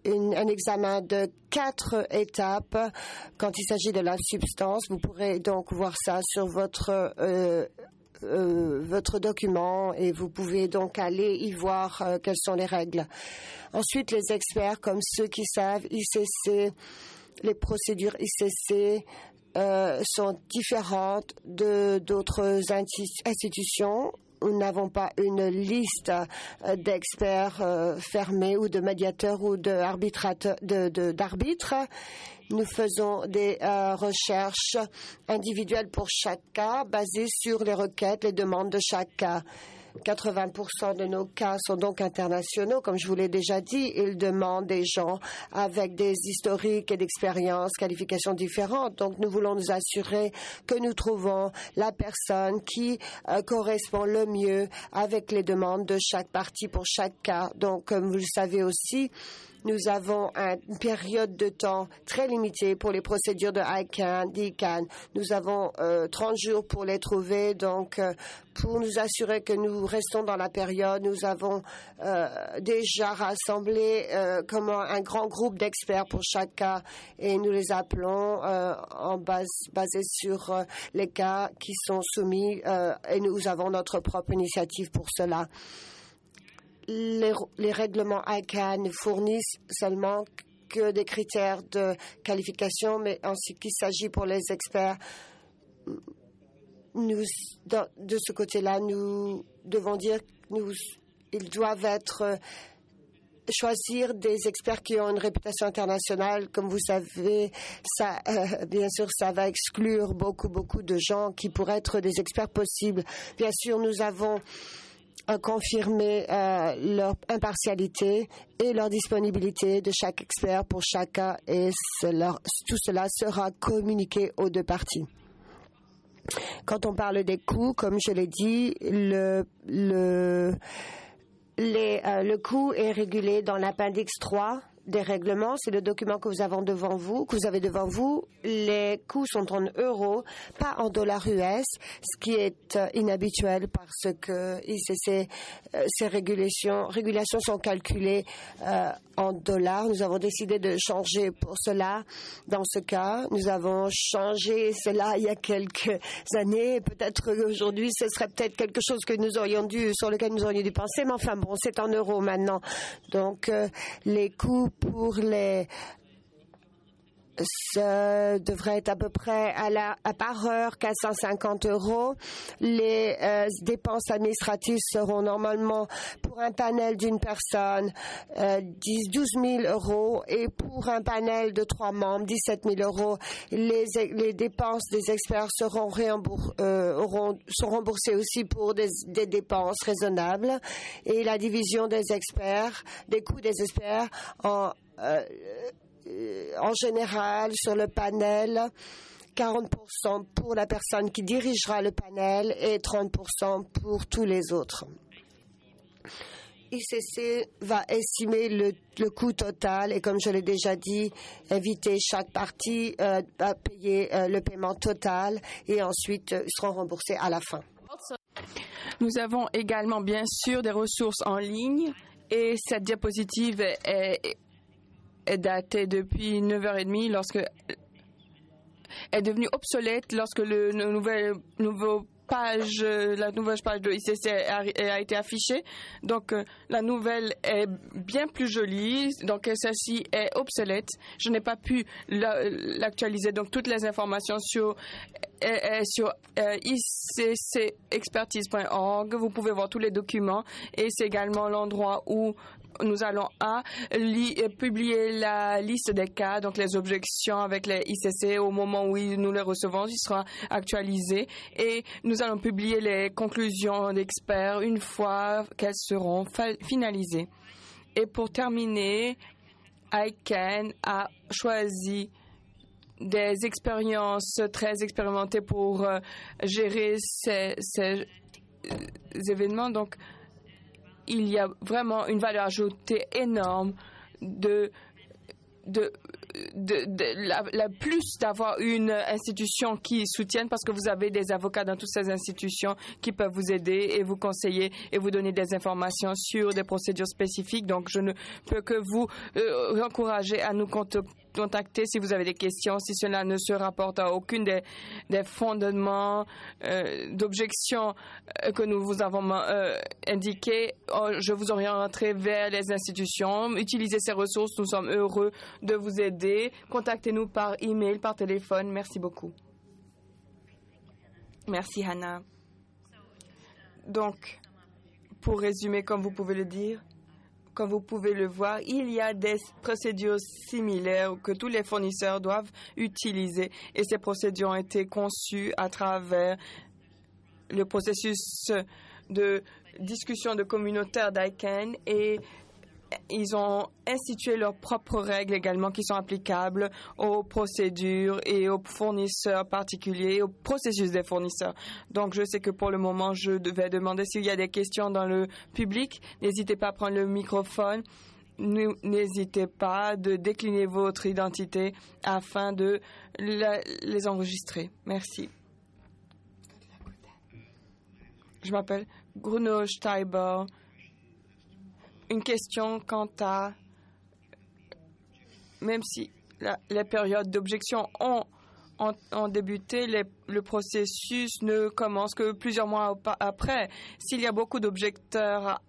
une, un examen de quatre étapes quand il s'agit de la substance. Vous pourrez donc voir ça sur votre euh, euh, votre document et vous pouvez donc aller y voir euh, quelles sont les règles. Ensuite, les experts, comme ceux qui savent I C C, les procédures I C C euh, sont différentes de d'autres institutions. Nous n'avons pas une liste euh, d'experts euh, fermés ou de médiateurs ou d'arbitrateurs, de, de, d'arbitres. Nous faisons des euh, recherches individuelles pour chaque cas, basées sur les requêtes, les demandes de chaque cas. quatre-vingts pour cent de nos cas sont donc internationaux. Comme je vous l'ai déjà dit, ils demandent des gens avec des historiques et d'expériences, qualifications différentes. Donc, nous voulons nous assurer que nous trouvons la personne qui euh, correspond le mieux avec les demandes de chaque partie pour chaque cas. Donc, comme vous le savez aussi, nous avons une période de temps très limitée pour les procédures de I C A N, D I C A N. Nous avons euh, trente jours pour les trouver. Donc, euh, pour nous assurer que nous restons dans la période, nous avons euh, déjà rassemblé euh, comme un grand groupe d'experts pour chaque cas et nous les appelons euh, en base basé sur euh, les cas qui sont soumis euh, et nous avons notre propre initiative pour cela. Les, les règlements I C A N ne fournissent seulement que des critères de qualification, mais en ce qui s'agit pour les experts, nous, dans, de ce côté-là, nous devons dire qu'ils doivent être choisir des experts qui ont une réputation internationale. Comme vous savez, ça, euh, bien sûr, ça va exclure beaucoup, beaucoup de gens qui pourraient être des experts possibles. Bien sûr, nous avons à confirmer euh, leur impartialité et leur disponibilité de chaque expert pour chaque cas et cela, tout cela sera communiqué aux deux parties. Quand on parle des coûts, comme je l'ai dit, le, le, les, euh, le coût est régulé dans l'appendice trois des règlements. C'est le document que vous avez devant vous, que vous avez devant vous. Les coûts sont en euros, pas en dollars U S, ce qui est euh, inhabituel parce que I C C, euh, ces régulations, régulations sont calculées euh, en dollars. Nous avons décidé de changer pour cela. Dans ce cas, nous avons changé cela il y a quelques années. Peut-être aujourd'hui, ce serait peut-être quelque chose que nous aurions dû, sur lequel nous aurions dû penser. Mais enfin bon, c'est en euros maintenant. Donc, euh, les coûts pour les ça devrait être à peu près à la, à par heure quatre cent cinquante euros. Les euh, dépenses administratives seront normalement pour un panel d'une personne euh, dix, douze mille euros et pour un panel de trois membres dix-sept mille euros. Les, les dépenses des experts seront, réemboursées, euh, auront, sont remboursées aussi pour des, des dépenses raisonnables et la division des experts, des coûts des experts en euh, en général, sur le panel, quarante pour cent pour la personne qui dirigera le panel et trente pour cent pour tous les autres. I C C va estimer le, le coût total et, comme je l'ai déjà dit, inviter chaque partie euh, à payer euh, le paiement total et ensuite euh, ils seront remboursés à la fin. Nous avons également, bien sûr, des ressources en ligne et cette diapositive est est datée depuis neuf heures trente lorsque est devenue obsolète lorsque le nouvel nouveau page la nouvelle page de I C C a, a été affichée. Donc euh, la nouvelle est bien plus jolie. Donc celle-ci est obsolète. Je n'ai pas pu la, l'actualiser. Donc toutes les informations sur est, est sur euh, i c c expertise point org. Vous pouvez voir tous les documents et c'est également l'endroit où nous allons à li, publier la liste des cas, donc les objections avec les I C C au moment où nous les recevons, il sera actualisé et nous allons publier les conclusions d'experts une fois qu'elles seront fa- finalisées. Et pour terminer, I C A N a choisi des expériences très expérimentées pour euh, gérer ces, ces euh, événements. Donc, il y a vraiment une valeur ajoutée énorme de, de, de, de, la, la plus d'avoir une institution qui soutienne, parce que vous avez des avocats dans toutes ces institutions qui peuvent vous aider et vous conseiller et vous donner des informations sur des procédures spécifiques. Donc, je ne peux que vous euh, encourager à nous contacter si vous avez des questions, si cela ne se rapporte à aucune des, des fondements euh, d'objection euh, que nous vous avons euh, indiqués. Oh, je vous orienterai vers les institutions. Utilisez ces ressources. Nous sommes heureux de vous aider. Contactez-nous par email, par téléphone. Merci beaucoup. Merci, Hannah. Donc, pour résumer, comme vous pouvez le dire, comme vous pouvez le voir, il y a des procédures similaires que tous les fournisseurs doivent utiliser et ces procédures ont été conçues à travers le processus de discussion de communautaire d'I C A N et ils ont institué leurs propres règles également qui sont applicables aux procédures et aux fournisseurs particuliers, au processus des fournisseurs. Donc, je sais que pour le moment, je vais demander s'il y a des questions dans le public. N'hésitez pas à prendre le microphone. N'hésitez pas de décliner votre identité afin de la, les enregistrer. Merci. Je m'appelle Bruno Steiber. Une question quant à, même si la, les périodes d'objection ont, ont, ont débuté, les, le processus ne commence que plusieurs mois après. S'il y a beaucoup d'objecteurs à,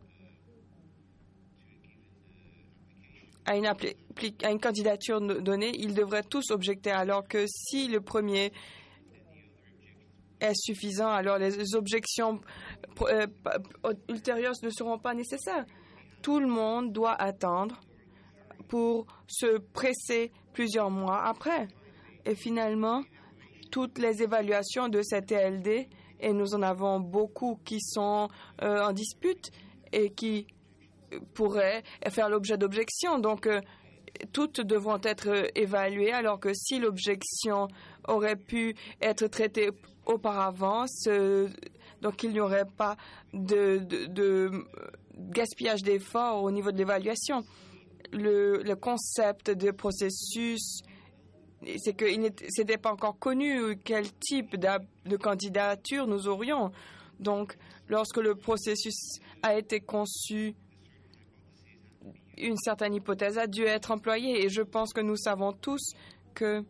à, une appli, à une candidature donnée, ils devraient tous objecter, alors que si le premier est suffisant, alors les objections euh, ultérieures ne seront pas nécessaires. Tout le monde doit attendre pour se presser plusieurs mois après. Et finalement, toutes les évaluations de cette T L D, et nous en avons beaucoup qui sont euh, en dispute et qui pourraient faire l'objet d'objections. Donc, euh, toutes devront être évaluées, alors que si l'objection aurait pu être traitée auparavant, ce, donc il n'y aurait pas de, de, de gaspillage d'efforts au niveau de l'évaluation. Le, le concept de processus, c'est que ce n'était pas encore connu quel type de, de candidature nous aurions. Donc, lorsque le processus a été conçu, une certaine hypothèse a dû être employée. Et je pense que nous savons tous que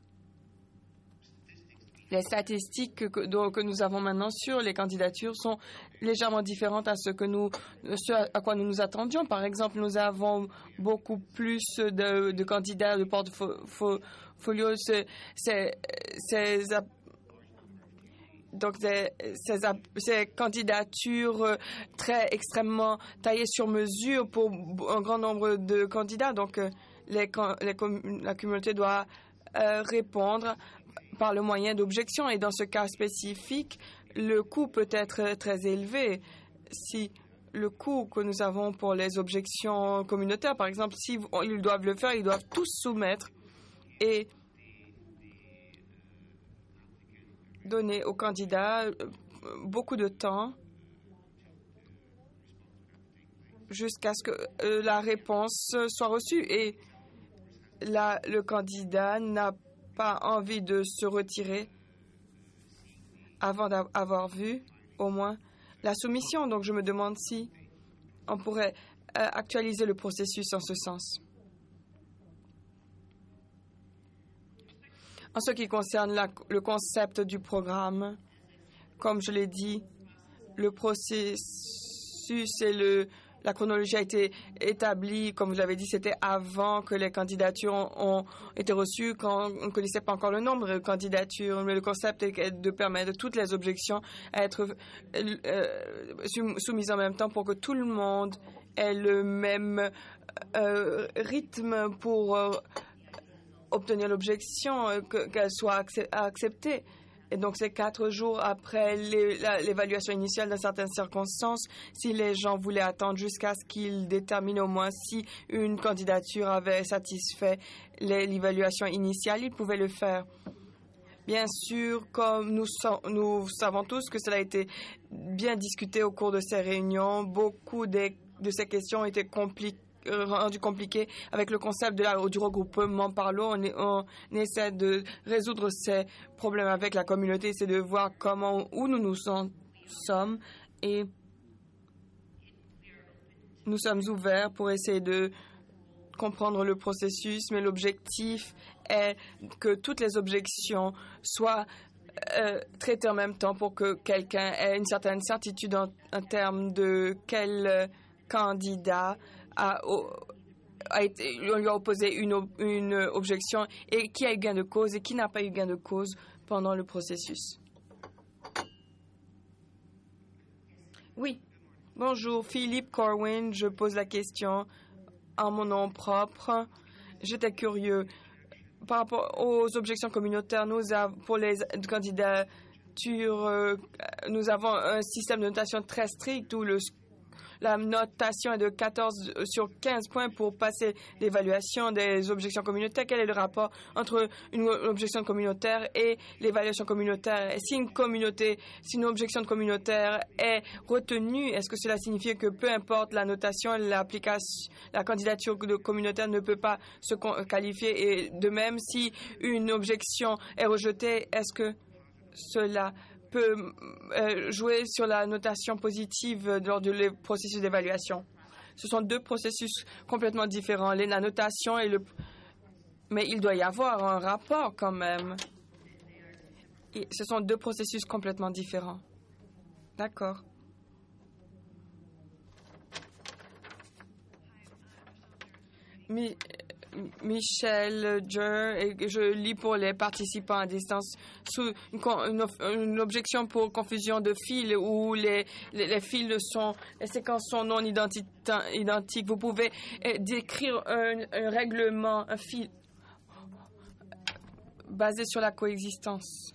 les statistiques que, que, que nous avons maintenant sur les candidatures sont légèrement différentes à ce, que nous, ce à quoi nous nous attendions. Par exemple, nous avons beaucoup plus de, de candidats de portfolio. Ces, ces, ces, donc, ces, ces, ces candidatures très extrêmement taillées sur mesure pour un grand nombre de candidats. Donc, les, les, la communauté doit euh, répondre par le moyen d'objection. Et dans ce cas spécifique, le coût peut être très élevé. Si le coût que nous avons pour les objections communautaires, par exemple, s'ils si doivent le faire, ils doivent tous soumettre et donner aux candidats beaucoup de temps jusqu'à ce que la réponse soit reçue. Et là, le candidat n'a pas envie de se retirer avant d'avoir vu au moins la soumission. Donc, je me demande si on pourrait euh, actualiser le processus en ce sens. En ce qui concerne la, le concept du programme, comme je l'ai dit, le processus et le La chronologie a été établie, comme vous l'avez dit, c'était avant que les candidatures ont, ont été reçues, quand on ne connaissait pas encore le nombre de candidatures. Mais le concept est de permettre toutes les objections à être euh, soumises en même temps pour que tout le monde ait le même euh, rythme pour euh, obtenir l'objection, euh, qu'elle soit acceptée. Et donc, c'est quatre jours après l'évaluation initiale dans certaines circonstances. Si les gens voulaient attendre jusqu'à ce qu'ils déterminent au moins si une candidature avait satisfait l'évaluation initiale, ils pouvaient le faire. Bien sûr, comme nous, nous savons tous que cela a été bien discuté au cours de ces réunions, beaucoup de, de ces questions étaient compliquées. rendu compliqué avec le concept de la, du regroupement par l'eau. On, on, on essaie de résoudre ces problèmes avec la communauté, c'est de voir comment, où nous nous sommes et nous sommes ouverts pour essayer de comprendre le processus, mais l'objectif est que toutes les objections soient euh, traitées en même temps pour que quelqu'un ait une certaine certitude en, en termes de quel candidat a, a été, on lui a opposé une, une objection et qui a eu gain de cause et qui n'a pas eu gain de cause pendant le processus. Oui. Bonjour, Philippe Corwin. Je pose la question en mon nom propre. J'étais curieux. Par rapport aux objections communautaires, nous avons, pour les candidatures, euh, nous avons un système de notation très strict où le La notation est de quatorze sur quinze points pour passer l'évaluation des objections communautaires. Quel est le rapport entre une objection communautaire et l'évaluation communautaire? Si une communauté, si une objection communautaire est retenue, est-ce que cela signifie que peu importe la notation, l'application, la candidature de communautaire ne peut pas se qualifier? Et de même, si une objection est rejetée, est-ce que cela peut euh, jouer sur la notation positive lors du processus d'évaluation? Ce sont deux processus complètement différents, la notation et le... Mais il doit y avoir un rapport quand même. Et ce sont deux processus complètement différents. D'accord. Mais... Michel Jer, et je lis pour les participants à distance sous une, une, une objection pour confusion de fils où les, les, les fils sont, les séquences sont non identiques. Vous pouvez décrire un, un règlement, un fil basé sur la coexistence.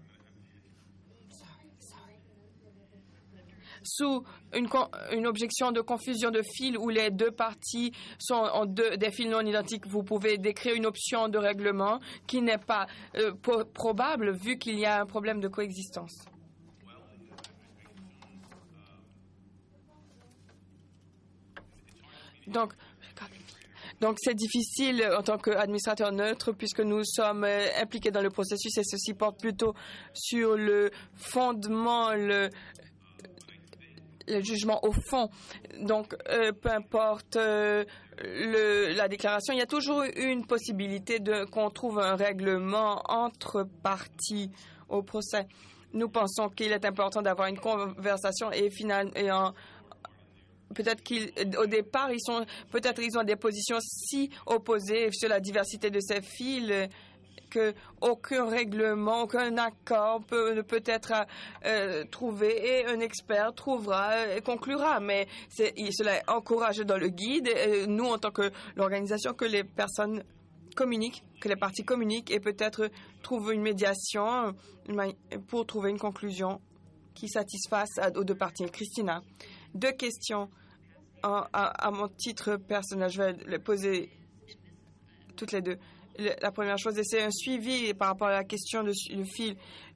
Sous une, une objection de confusion de fils où les deux parties sont en deux, des fils non identiques, vous pouvez décrire une option de règlement qui n'est pas euh, po- probable vu qu'il y a un problème de coexistence. Donc, Donc, c'est difficile en tant qu'administrateur neutre puisque nous sommes euh, impliqués dans le processus et ceci porte plutôt sur le fondement, le le jugement au fond. Donc, euh, peu importe euh, le, la déclaration, il y a toujours une possibilité de, qu'on trouve un règlement entre parties au procès. Nous pensons qu'il est important d'avoir une conversation et finalement, et en, peut-être qu'au départ, ils sont, peut-être ils ont des positions si opposées sur la diversité de ces fils qu'aucun règlement, aucun accord peut, ne peut être euh, trouvé et un expert trouvera et conclura. Mais c'est, cela est encouragé dans le guide. Et nous, en tant que l'organisation, que les personnes communiquent, que les parties communiquent et peut-être trouvent une médiation pour trouver une conclusion qui satisfasse aux deux parties. Christina, deux questions à, à, à mon titre personnel. Je vais les poser toutes les deux. La première chose, c'est un suivi par rapport à la question du fil.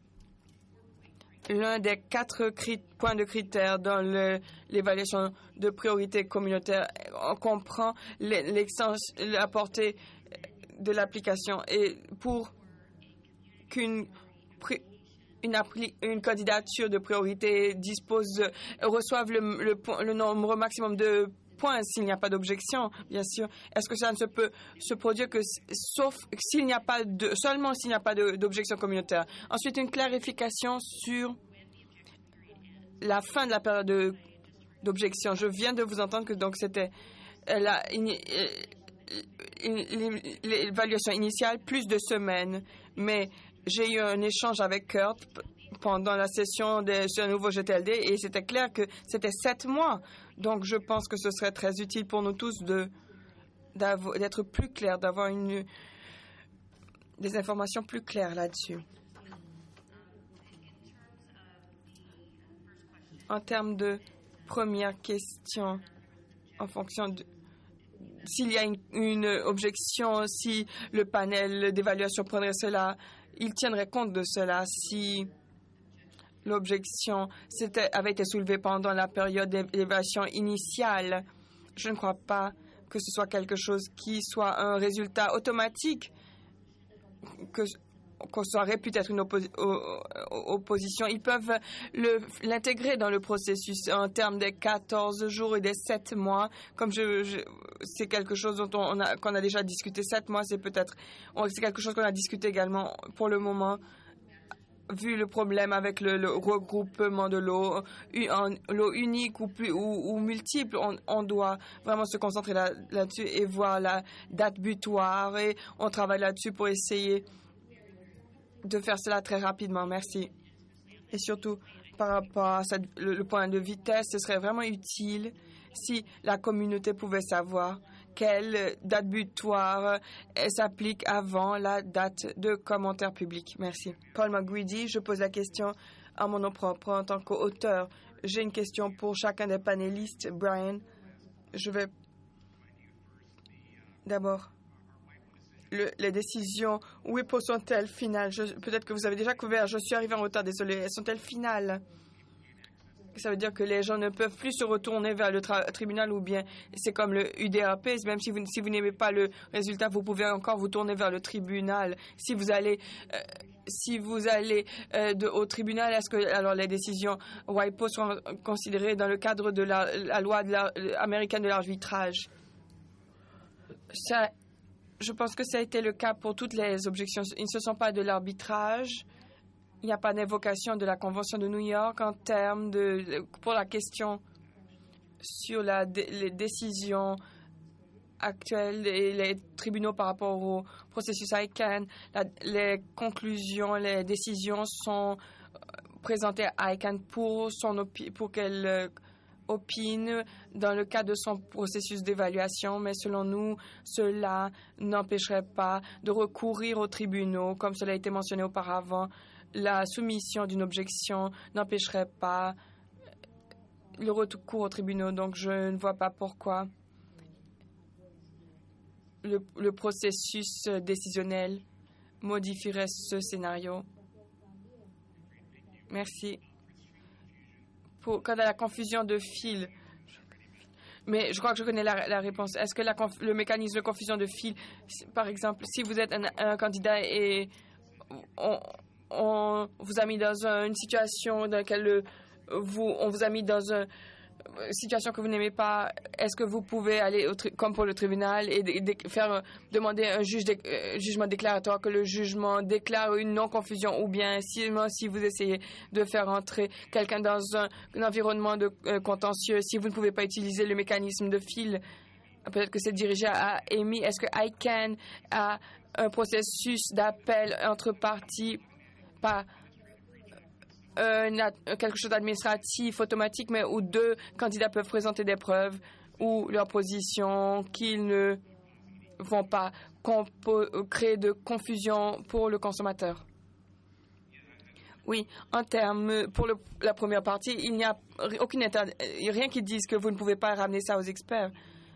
L'un des quatre points de critères dans le, l'évaluation de priorité communautaire, on comprend la portée de l'application. Et pour qu'une une, appli, une candidature de priorité dispose, reçoive le, le, le nombre maximum de point s'il n'y a pas d'objection, bien sûr. Est-ce que ça ne se peut se produire que sauf s'il n'y a pas de seulement s'il n'y a pas de, d'objection communautaire. Ensuite, une clarification sur la fin de la période de, d'objection. Je viens de vous entendre que donc c'était la, l'évaluation initiale plus de semaines, mais j'ai eu un échange avec Kurt pendant la session de ce nouveau G T L D et c'était clair que c'était sept mois. Donc, je pense que ce serait très utile pour nous tous de, d'être plus clairs, d'avoir une, des informations plus claires là-dessus. En termes de première question, en fonction de s'il y a une, une objection, si le panel d'évaluation prendrait cela, il tiendrait compte de cela. Si l'objection avait été soulevée pendant la période d'évaluation initiale, je ne crois pas que ce soit quelque chose qui soit un résultat automatique, que qu'on soit réputé être une opposi- opposition, ils peuvent le, l'intégrer dans le processus en termes des quatorze jours et des sept mois. Comme je, je c'est quelque chose dont on a, qu'on a déjà discuté. sept mois, c'est peut-être, c'est quelque chose qu'on a discuté également pour le moment. Vu le problème avec le, le regroupement de l'eau, en, l'eau unique ou, plus, ou, ou multiple, on, on doit vraiment se concentrer là, là-dessus et voir la date butoir. Et on travaille là-dessus pour essayer de faire cela très rapidement. Merci. Et surtout, par rapport à cette, le, le point de vitesse, ce serait vraiment utile si la communauté pouvait savoir quelle date butoir s'applique avant la date de commentaire public. Merci. Paul McGreedy, je pose la question à mon nom propre en tant qu'auteur. J'ai une question pour chacun des panélistes. Brian, je vais d'abord... Le, les décisions, oui, sont-elles finales? Je, peut-être que vous avez déjà couvert. Je suis arrivé en retard, désolé. Elles sont-elles finales? Ça veut dire que les gens ne peuvent plus se retourner vers le tra- tribunal ou bien c'est comme le U D R P. Même si vous, si vous n'aimez pas le résultat, vous pouvez encore vous tourner vers le tribunal. Si vous allez, euh, si vous allez euh, de, au tribunal, est-ce que alors les décisions WIPO sont considérées dans le cadre de la, la loi de la, américaine de l'arbitrage? Ça. Je pense que ça a été le cas pour toutes les objections. Ils ne se sont pas de l'arbitrage. Il n'y a pas d'invocation de la Convention de New York en termes de... pour la question sur la, les décisions actuelles et les tribunaux par rapport au processus I C A N. La, les conclusions, les décisions sont présentées à I C A N pour, son opi- pour qu'elle... opine dans le cadre de son processus d'évaluation, mais selon nous, cela n'empêcherait pas de recourir aux tribunaux, comme cela a été mentionné auparavant. La soumission d'une objection n'empêcherait pas le recours aux tribunaux, donc je ne vois pas pourquoi le, le processus décisionnel modifierait ce scénario. Merci. Pour, quant à la confusion de fil, mais je crois que je connais la, la réponse. Est-ce que la, le mécanisme de confusion de fil, par exemple, si vous êtes un, un candidat et on, on vous a mis dans un, une situation dans laquelle le, vous, on vous a mis dans un, une situation que vous n'aimez pas, est-ce que vous pouvez aller, au tri, comme pour le tribunal, et de, de, faire demander un juge de, euh, jugement déclaratoire que le jugement déclare une non-confusion, ou bien si, si vous essayez de faire entrer quelqu'un dans un, un environnement de euh, contentieux, si vous ne pouvez pas utiliser le mécanisme de fil, peut-être que c'est dirigé à Amy. Est-ce que I C A N a un processus d'appel entre parties, pas Euh, quelque chose d'administratif automatique, mais où deux candidats peuvent présenter des preuves ou leur position qu'ils ne vont pas compo- créer de confusion pour le consommateur? Oui, en termes, pour le, la première partie, il n'y a aucune inter- rien qui dise que vous ne pouvez pas ramener ça aux experts.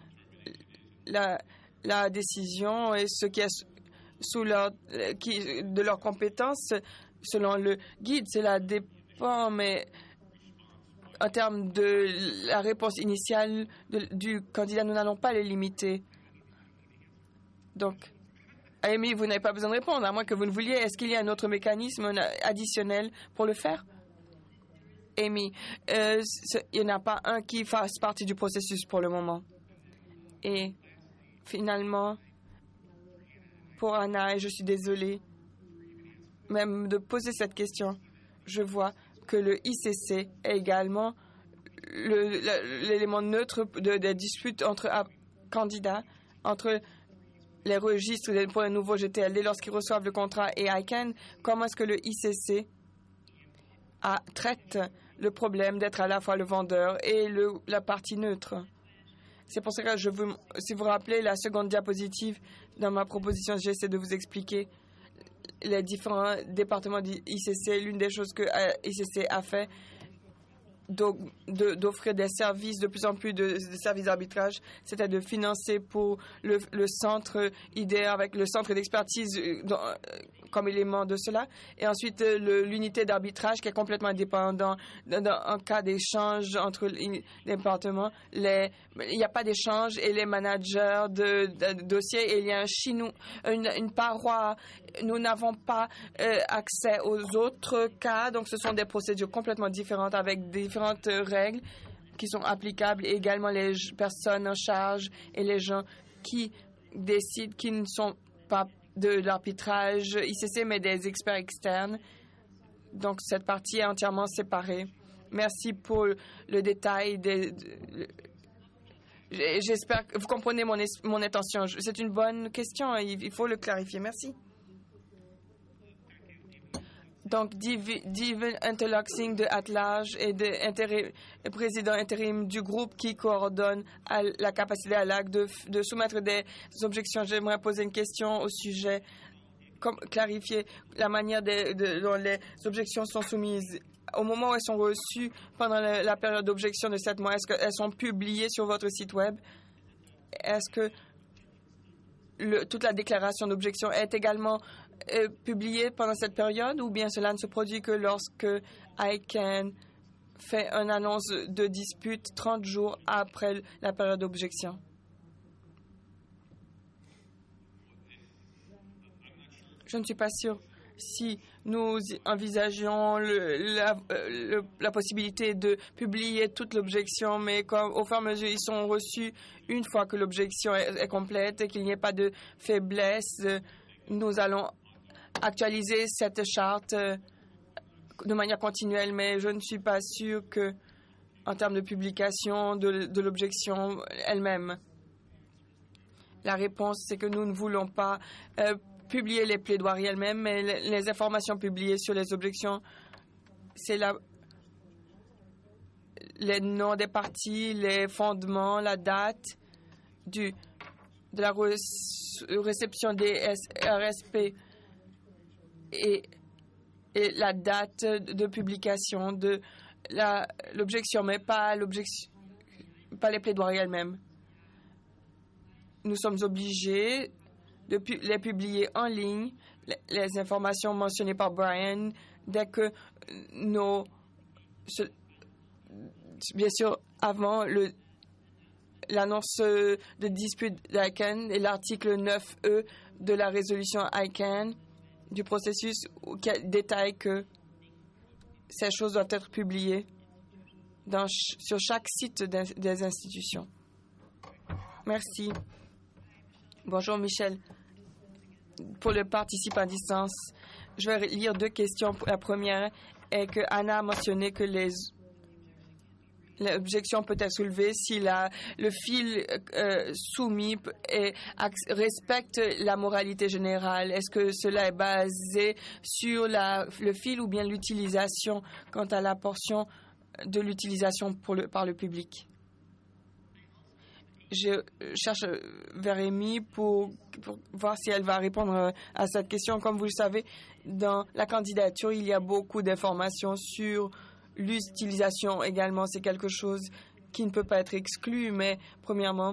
La, la décision et ce qui est sous leur, qui, de leurs compétences, selon le guide, cela dépend, mais en termes de la réponse initiale de, du candidat, nous n'allons pas les limiter. Donc, Amy, vous n'avez pas besoin de répondre, à moins que vous ne vouliez. Est-ce qu'il y a un autre mécanisme additionnel pour le faire? Amy, euh, il n'y en a pas un qui fasse partie du processus pour le moment. Et finalement, pour Anna, et je suis désolée, même de poser cette question, je vois que le I C C est également le, le, l'élément neutre de, de dispute entre uh, candidats, entre les registres pour les nouveaux G T L D lorsqu'ils reçoivent le contrat et I C A N. Comment est-ce que le I C C a, traite le problème d'être à la fois le vendeur et le, la partie neutre? C'est pour ça que je veux, si vous vous rappelez la seconde diapositive dans ma proposition, j'essaie de vous expliquer les différents départements du I C C. L'une des choses que I C C a fait, d'offrir des services, de plus en plus de, de services d'arbitrage, c'était de financer pour le, le centre I D R avec le centre d'expertise comme élément de cela. Et ensuite, le, l'unité d'arbitrage qui est complètement indépendante. Dans, dans, en cas d'échange entre les départements, les, il n'y a pas d'échange et les managers de, de, de dossiers, il y a un chinou, une, une paroi. Nous n'avons pas euh, accès aux autres cas, donc ce sont des procédures complètement différentes avec différentes règles qui sont applicables, et également les personnes en charge et les gens qui décident, qui ne sont pas de l'arbitrage I C C, mais des experts externes. Donc, cette partie est entièrement séparée. Merci pour le détail. Des, de, j'espère que vous comprenez mon, mon intention. C'est une bonne question. Il, il faut le clarifier. Merci. Donc, Steven Interloxing de At-Large et de président intérim du groupe qui coordonne à la capacité à l'A C de, de soumettre des objections. J'aimerais poser une question au sujet, comme, clarifier la manière de, de, dont les objections sont soumises. Au moment où elles sont reçues pendant la, la période d'objection de sept mois, est-ce qu'elles sont publiées sur votre site Web? Est-ce que le, toute la déclaration d'objection est également euh, publiée pendant cette période, ou bien cela ne se produit que lorsque I C A N fait une annonce de dispute trente jours après la période d'objection? Je ne suis pas sûre. Si nous envisageons le, la, le, la possibilité de publier toute l'objection, mais comme, au fur et à mesure ils sont reçus une fois que l'objection est, est complète et qu'il n'y ait pas de faiblesse, nous allons actualiser cette charte de manière continuelle, mais je ne suis pas sûre que, en termes de publication de, de l'objection elle-même, la réponse c'est que nous ne voulons pas euh, publier les plaidoiries elles-mêmes, mais les informations publiées sur les objections, c'est la, les noms des parties, les fondements, la date du, de la réception des R S P et, et la date de publication de la, l'objection, mais pas, l'objection, pas les plaidoiries elles-mêmes. Nous sommes obligés de pu- les publier en ligne, les, les informations mentionnées par Brian, dès que nos... Ce, bien sûr, avant le, l'annonce de dispute d'I C A N et l'article neuf E de la résolution I C A N du processus qui détaille que ces choses doivent être publiées dans, sur chaque site des, des institutions. Merci. Bonjour Michel. Pour le participant à distance, je vais lire deux questions. La première est que Anna a mentionné que les l'objection peut être soulevée si la, le fil euh, soumis et, respecte la moralité générale. Est-ce que cela est basé sur la, le fil ou bien l'utilisation quant à la portion de l'utilisation pour le, par le public? Je cherche vers Amy pour, pour voir si elle va répondre à cette question. Comme vous le savez, dans la candidature, il y a beaucoup d'informations sur l'utilisation également. C'est quelque chose qui ne peut pas être exclu, mais premièrement,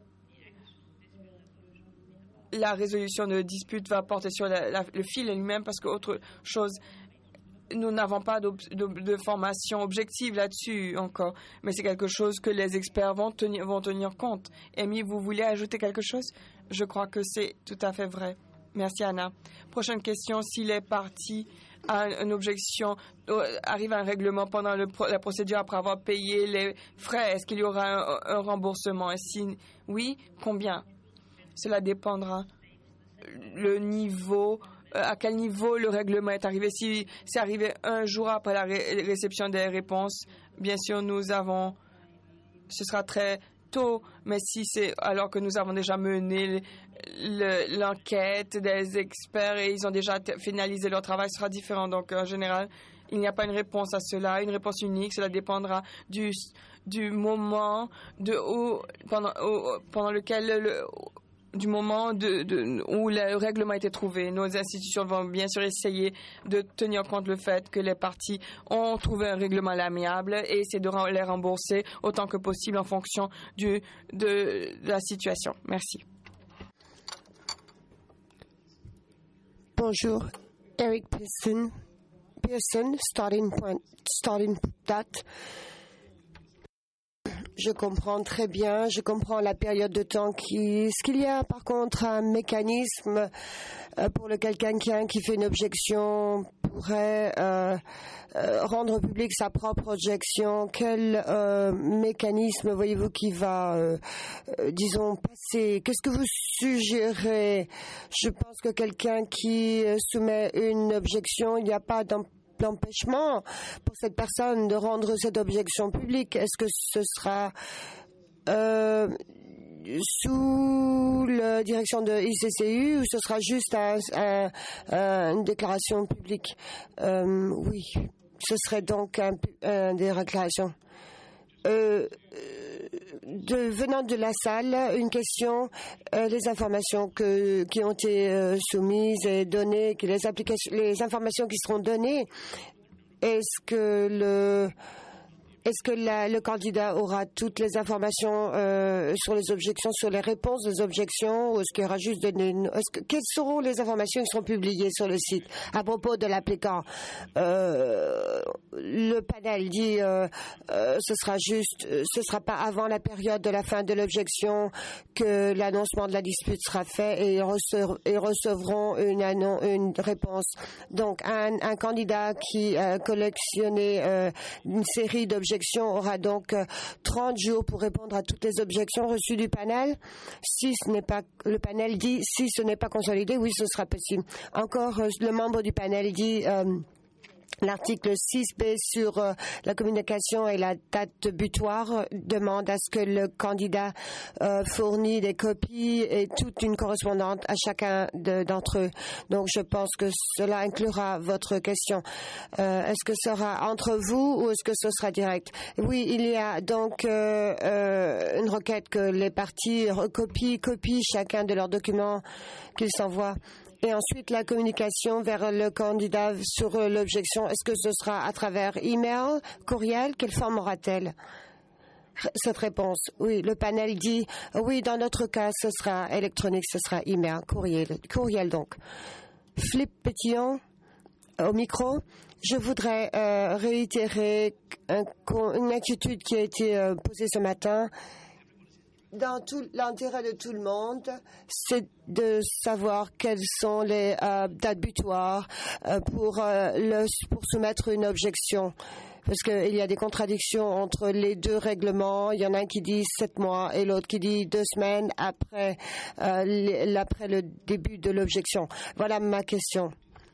la résolution de dispute va porter sur la, la, le fil lui-même, parce qu'autre chose, nous n'avons pas de, de formation objective là-dessus encore, mais c'est quelque chose que les experts vont tenir, vont tenir compte. Amy, vous voulez ajouter quelque chose? Je crois que c'est tout à fait vrai. Merci, Anna. Prochaine question. Si les parties à une objection arrivent à un règlement pendant le, la procédure après avoir payé les frais, est-ce qu'il y aura un, un remboursement? Et si oui, combien? Cela dépendra le niveau à quel niveau le règlement est arrivé. Si c'est arrivé un jour après la ré- réception des réponses, bien sûr, nous avons... Ce sera très tôt, mais si c'est alors que nous avons déjà mené le, l'enquête des experts et ils ont déjà t- finalisé leur travail, ce sera différent. Donc, en général, il n'y a pas une réponse à cela, une réponse unique. Cela dépendra du, du moment de où, pendant, où, pendant lequel... Le, du moment de, de, où le règlement a été trouvé. Nos institutions vont bien sûr essayer de tenir compte le fait que les parties ont trouvé un règlement amiable et essayer de les rembourser autant que possible en fonction du, de, de la situation. Merci. Bonjour. Eric Pearson, Pearson starting point, starting date. Je comprends très bien, je comprends la période de temps qui... Est-ce qu'il y a par contre un mécanisme euh, pour le quelqu'un qui, qui fait une objection pourrait euh, euh, rendre public sa propre objection? Quel euh, mécanisme voyez-vous qui va, euh, euh, disons, passer? Qu'est-ce que vous suggérez? Je pense que quelqu'un qui soumet une objection, il n'y a pas d'empêchement d'empêchement pour cette personne de rendre cette objection publique. Est-ce que ce sera euh, sous la direction de I C C U ou ce sera juste un, un, un, une déclaration publique? euh, Oui, ce serait donc un, un des déclarations. Euh, de, venant de la salle, une question, euh, les informations que, qui ont été euh, soumises et données, que les, applications, les informations qui seront données, est-ce que le... Est-ce que la, le candidat aura toutes les informations euh, sur les objections, sur les réponses des objections, ou est-ce qu'il y aura juste des... Est-ce que, quelles seront les informations qui seront publiées sur le site à propos de l'applicant? euh, Le panel dit euh, euh, ce sera juste, ce sera pas avant la période de la fin de l'objection que l'annoncement de la dispute sera fait et ils, recev, ils recevront une, une réponse. Donc un, un candidat qui a collectionné euh, une série d'objections aura donc euh, trente jours pour répondre à toutes les objections reçues du panel. Si ce n'est pas, le panel dit, si ce n'est pas consolidé, oui, ce sera possible. Encore, euh, le membre du panel dit, euh, l'article six B sur euh, la communication et la date butoir demande à ce que le candidat euh, fournisse des copies et toute une correspondante à chacun de, d'entre eux. Donc je pense que cela inclura votre question. Euh, est-ce que ce sera entre vous ou est-ce que ce sera direct? Oui, il y a donc euh, euh, une requête que les parties recopient, copient chacun de leurs documents qu'ils s'envoient. Et ensuite, la communication vers le candidat sur l'objection, est-ce que ce sera à travers email, courriel? Quelle forme aura-t-elle cette réponse? Oui, le panel dit, oui, dans notre cas, ce sera électronique, ce sera email, courriel. Courriel donc. Philippe Pétillon, au micro. Je voudrais euh, réitérer un, une inquiétude qui a été euh, posée ce matin. Dans tout l'intérêt de tout le monde, c'est de savoir quelles sont les euh, dates butoirs euh, pour, euh, le, pour soumettre une objection. Parce qu'il y a des contradictions entre les deux règlements. Il y en a un qui dit sept mois et l'autre qui dit deux semaines après, euh, après le début de l'objection. Voilà ma question.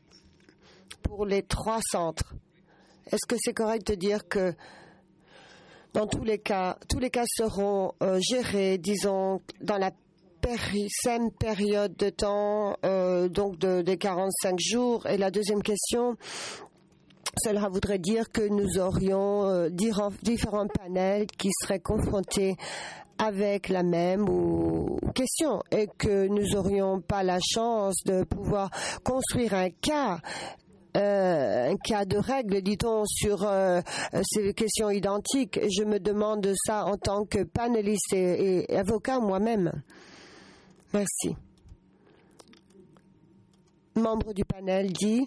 Pour les trois centres, est-ce que c'est correct de dire que dans tous les cas, tous les cas seront euh, gérés, disons, dans la péri- même période de temps, euh, donc de, des quarante-cinq jours. Et la deuxième question, cela voudrait dire que nous aurions euh, différents panels qui seraient confrontés avec la même ou, question et que nous n'aurions pas la chance de pouvoir construire un cas Euh, un cas de règle, dit-on, sur euh, ces questions identiques. Je me demande ça en tant que panéliste et, et avocat moi-même. Merci. Membre du panel dit,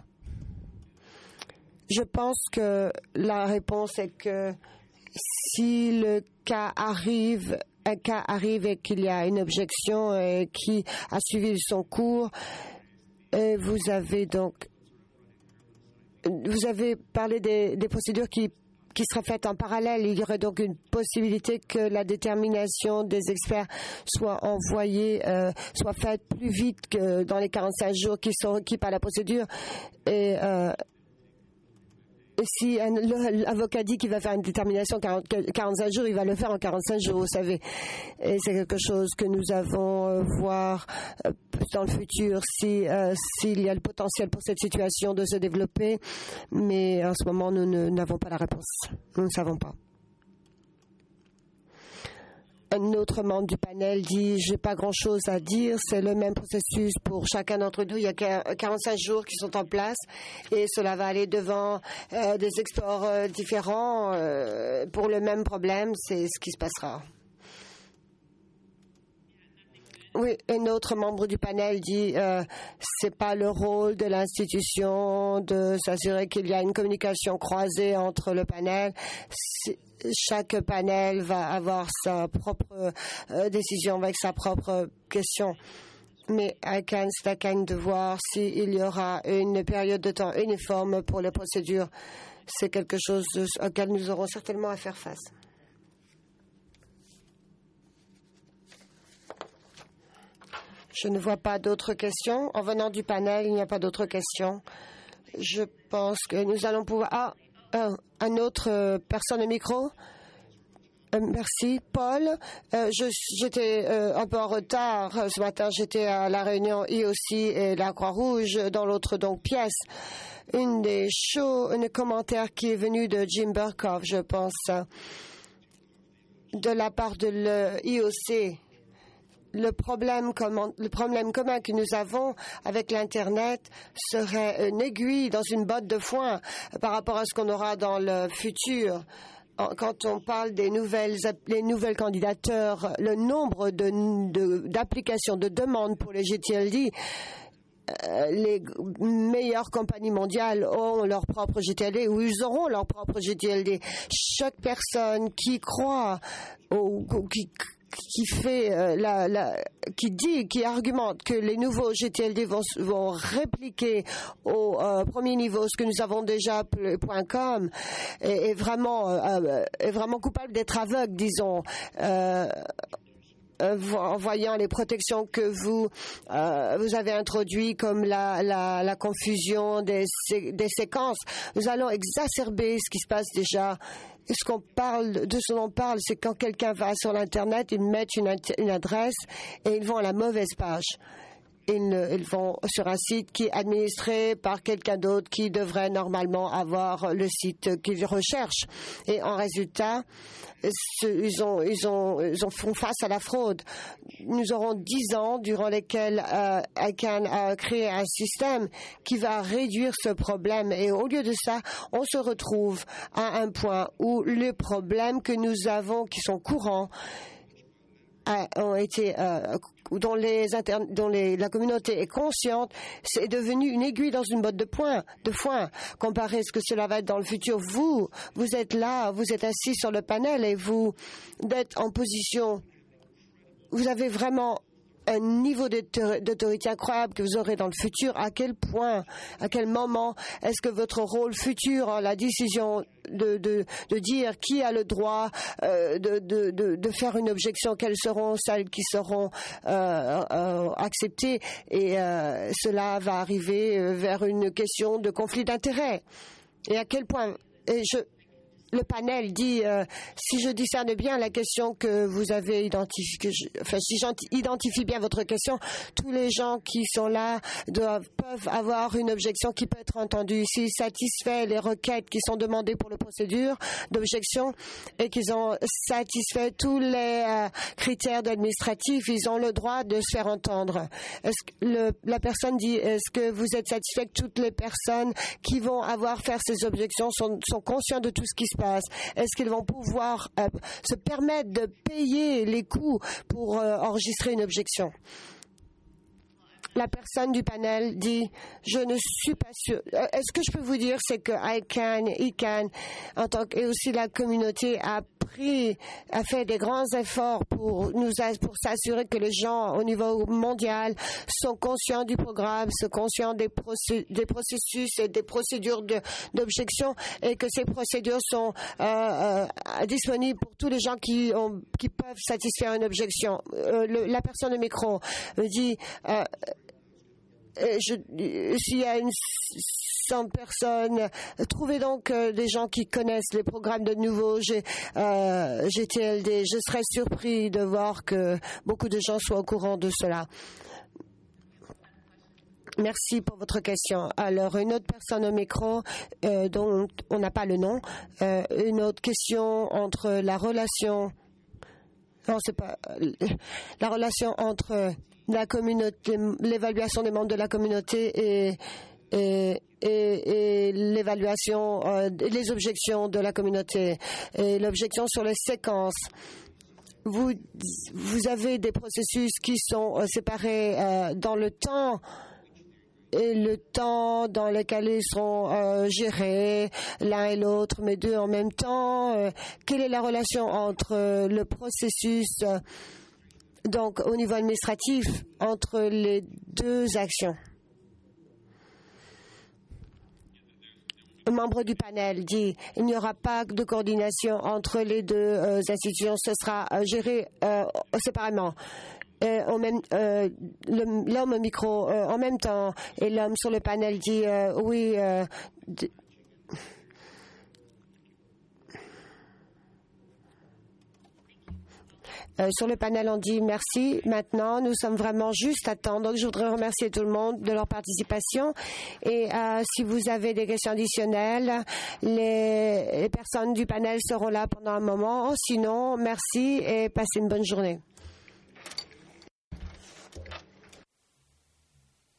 je pense que la réponse est que si le cas arrive, un cas arrive et qu'il y a une objection et qui a suivi son cours, et vous avez donc Vous avez parlé des, des procédures qui, qui seraient faites en parallèle. Il y aurait donc une possibilité que la détermination des experts soit envoyée, euh, soit faite plus vite que dans les quarante-cinq jours qui sont requis par la procédure. Et, euh, et si un, l'avocat dit qu'il va faire une détermination quarante, quarante-cinq jours, il va le faire en quarante-cinq jours, vous savez. Et c'est quelque chose que nous allons euh, voir euh, dans le futur si, euh, s'il y a le potentiel pour cette situation de se développer. Mais en ce moment, nous ne, n'avons pas la réponse. Nous ne savons pas. Un autre membre du panel dit « J'ai pas grand-chose à dire, c'est le même processus pour chacun d'entre nous. Il y a quarante-cinq jours qui sont en place et cela va aller devant euh, des experts euh, différents euh, pour le même problème. C'est ce qui se passera. » Oui, un autre membre du panel dit euh, c'est pas le rôle de l'institution de s'assurer qu'il y a une communication croisée entre le panel. C'est, chaque panel va avoir sa propre euh, décision avec sa propre question. Mais I C A N, c'est à I C A N de voir s'il y aura une période de temps uniforme pour les procédures. C'est quelque chose auquel nous aurons certainement à faire face. Je ne vois pas d'autres questions. En venant du panel, il n'y a pas d'autres questions. Je pense que nous allons pouvoir... Ah, un, un autre euh, personne au micro. Euh, merci. Paul, euh, je, j'étais euh, un peu en retard. Ce matin, j'étais à la réunion I O C et la Croix-Rouge dans l'autre donc pièce. Une des choses, un commentaire qui est venu de Jim Burkhoff, je pense, de la part de l'I O C. Le problème, commun, le problème commun que nous avons avec l'Internet serait une aiguille dans une botte de foin par rapport à ce qu'on aura dans le futur. Quand on parle des nouvelles, les nouvelles candidatures, le nombre de, de, d'applications, de demandes pour les G T L D, euh, les meilleures compagnies mondiales ont leur propre G T L D ou ils auront leur propre G T L D. Chaque personne qui croit ou, ou qui qui fait euh, la, la, qui dit, qui argumente que les nouveaux G T L D vont, vont répliquer au euh, premier niveau ce que nous avons déjà .com est, est vraiment euh, est vraiment coupable d'être aveugle, disons. Euh, en voyant les protections que vous euh, vous avez introduites comme la, la, la confusion des, des séquences, nous allons exacerber ce qui se passe déjà. Et ce qu'on parle, de ce dont on parle, c'est quand quelqu'un va sur l'Internet, ils mettent une, une adresse et ils vont à la mauvaise page. Ils, ils vont sur un site qui est administré par quelqu'un d'autre qui devrait normalement avoir le site qu'ils recherchent. Et en résultat, ils, ont, ils, ont, ils ont font face à la fraude. Nous aurons dix ans durant lesquels euh, I C A N a créé un système qui va réduire ce problème. Et au lieu de ça, on se retrouve à un point où les problèmes que nous avons, qui sont courants, ont été euh, dont, les inter- dont les, la communauté est consciente, c'est devenu une aiguille dans une botte de, point, de foin, comparé à ce que cela va être dans le futur. Vous, vous êtes là, vous êtes assis sur le panel et vous êtes en position, vous avez vraiment un niveau d'autorité incroyable que vous aurez dans le futur. À quel point, à quel moment est-ce que votre rôle futur, la décision de, de, de dire qui a le droit euh, de, de, de, de faire une objection, quelles seront celles qui seront euh, euh, acceptées, et euh, cela va arriver vers une question de conflit d'intérêts. Et à quel point, et je le panel dit, euh, si je discerne bien la question que vous avez identifiée, que je, enfin, si j'identifie bien votre question, tous les gens qui sont là doivent, peuvent avoir une objection qui peut être entendue. S'ils satisfait les requêtes qui sont demandées pour la procédure d'objection et qu'ils ont satisfait tous les euh, critères administratifs, ils ont le droit de se faire entendre. Est-ce que le, la personne dit, est-ce que vous êtes satisfait que toutes les personnes qui vont avoir faire ces objections sont, sont conscients de tout ce qui se passe? Est-ce qu'ils vont pouvoir euh, se permettre de payer les coûts pour euh, enregistrer une objection? La personne du panel dit, je ne suis pas sûre. Est-ce que je peux vous dire, c'est que I C A N, I C A N, en tant que, et aussi la communauté a pris, a fait des grands efforts pour nous, pour s'assurer que les gens au niveau mondial sont conscients du programme, sont conscients des, procé, des processus et des procédures de, d'objection, et que ces procédures sont euh, euh, disponibles pour tous les gens qui ont, qui peuvent satisfaire une objection. Euh, le, la personne au micro dit, euh, Je, s'il y a une cent personnes, trouvez donc euh, des gens qui connaissent les programmes de nouveau G, euh, G T L D. Je serais surpris de voir que beaucoup de gens soient au courant de cela. Merci pour votre question. Alors, une autre personne au micro, euh, dont on n'a pas le nom, euh, une autre question entre la relation, non, c'est pas, la relation entre la communauté, l'évaluation des membres de la communauté et, et, et, et l'évaluation, euh, les objections de la communauté et l'objection sur les séquences. vous, vous avez des processus qui sont euh, séparés euh, dans le temps et le temps dans lequel ils seront euh, gérés l'un et l'autre, mais deux en même temps. Euh, quelle est la relation entre euh, le processus, euh, donc au niveau administratif, entre les deux actions? Un membre du panel dit il n'y aura pas de coordination entre les deux euh, institutions, ce sera euh, géré euh, séparément. Euh, au même, euh, l'homme au micro euh, en même temps et l'homme sur le panel dit euh, oui. Euh, de... Euh, sur le panel, on dit merci. Maintenant, nous sommes vraiment juste à temps. Donc, je voudrais remercier tout le monde de leur participation. Et euh, si vous avez des questions additionnelles, les, les personnes du panel seront là pendant un moment. Sinon, merci et passez une bonne journée.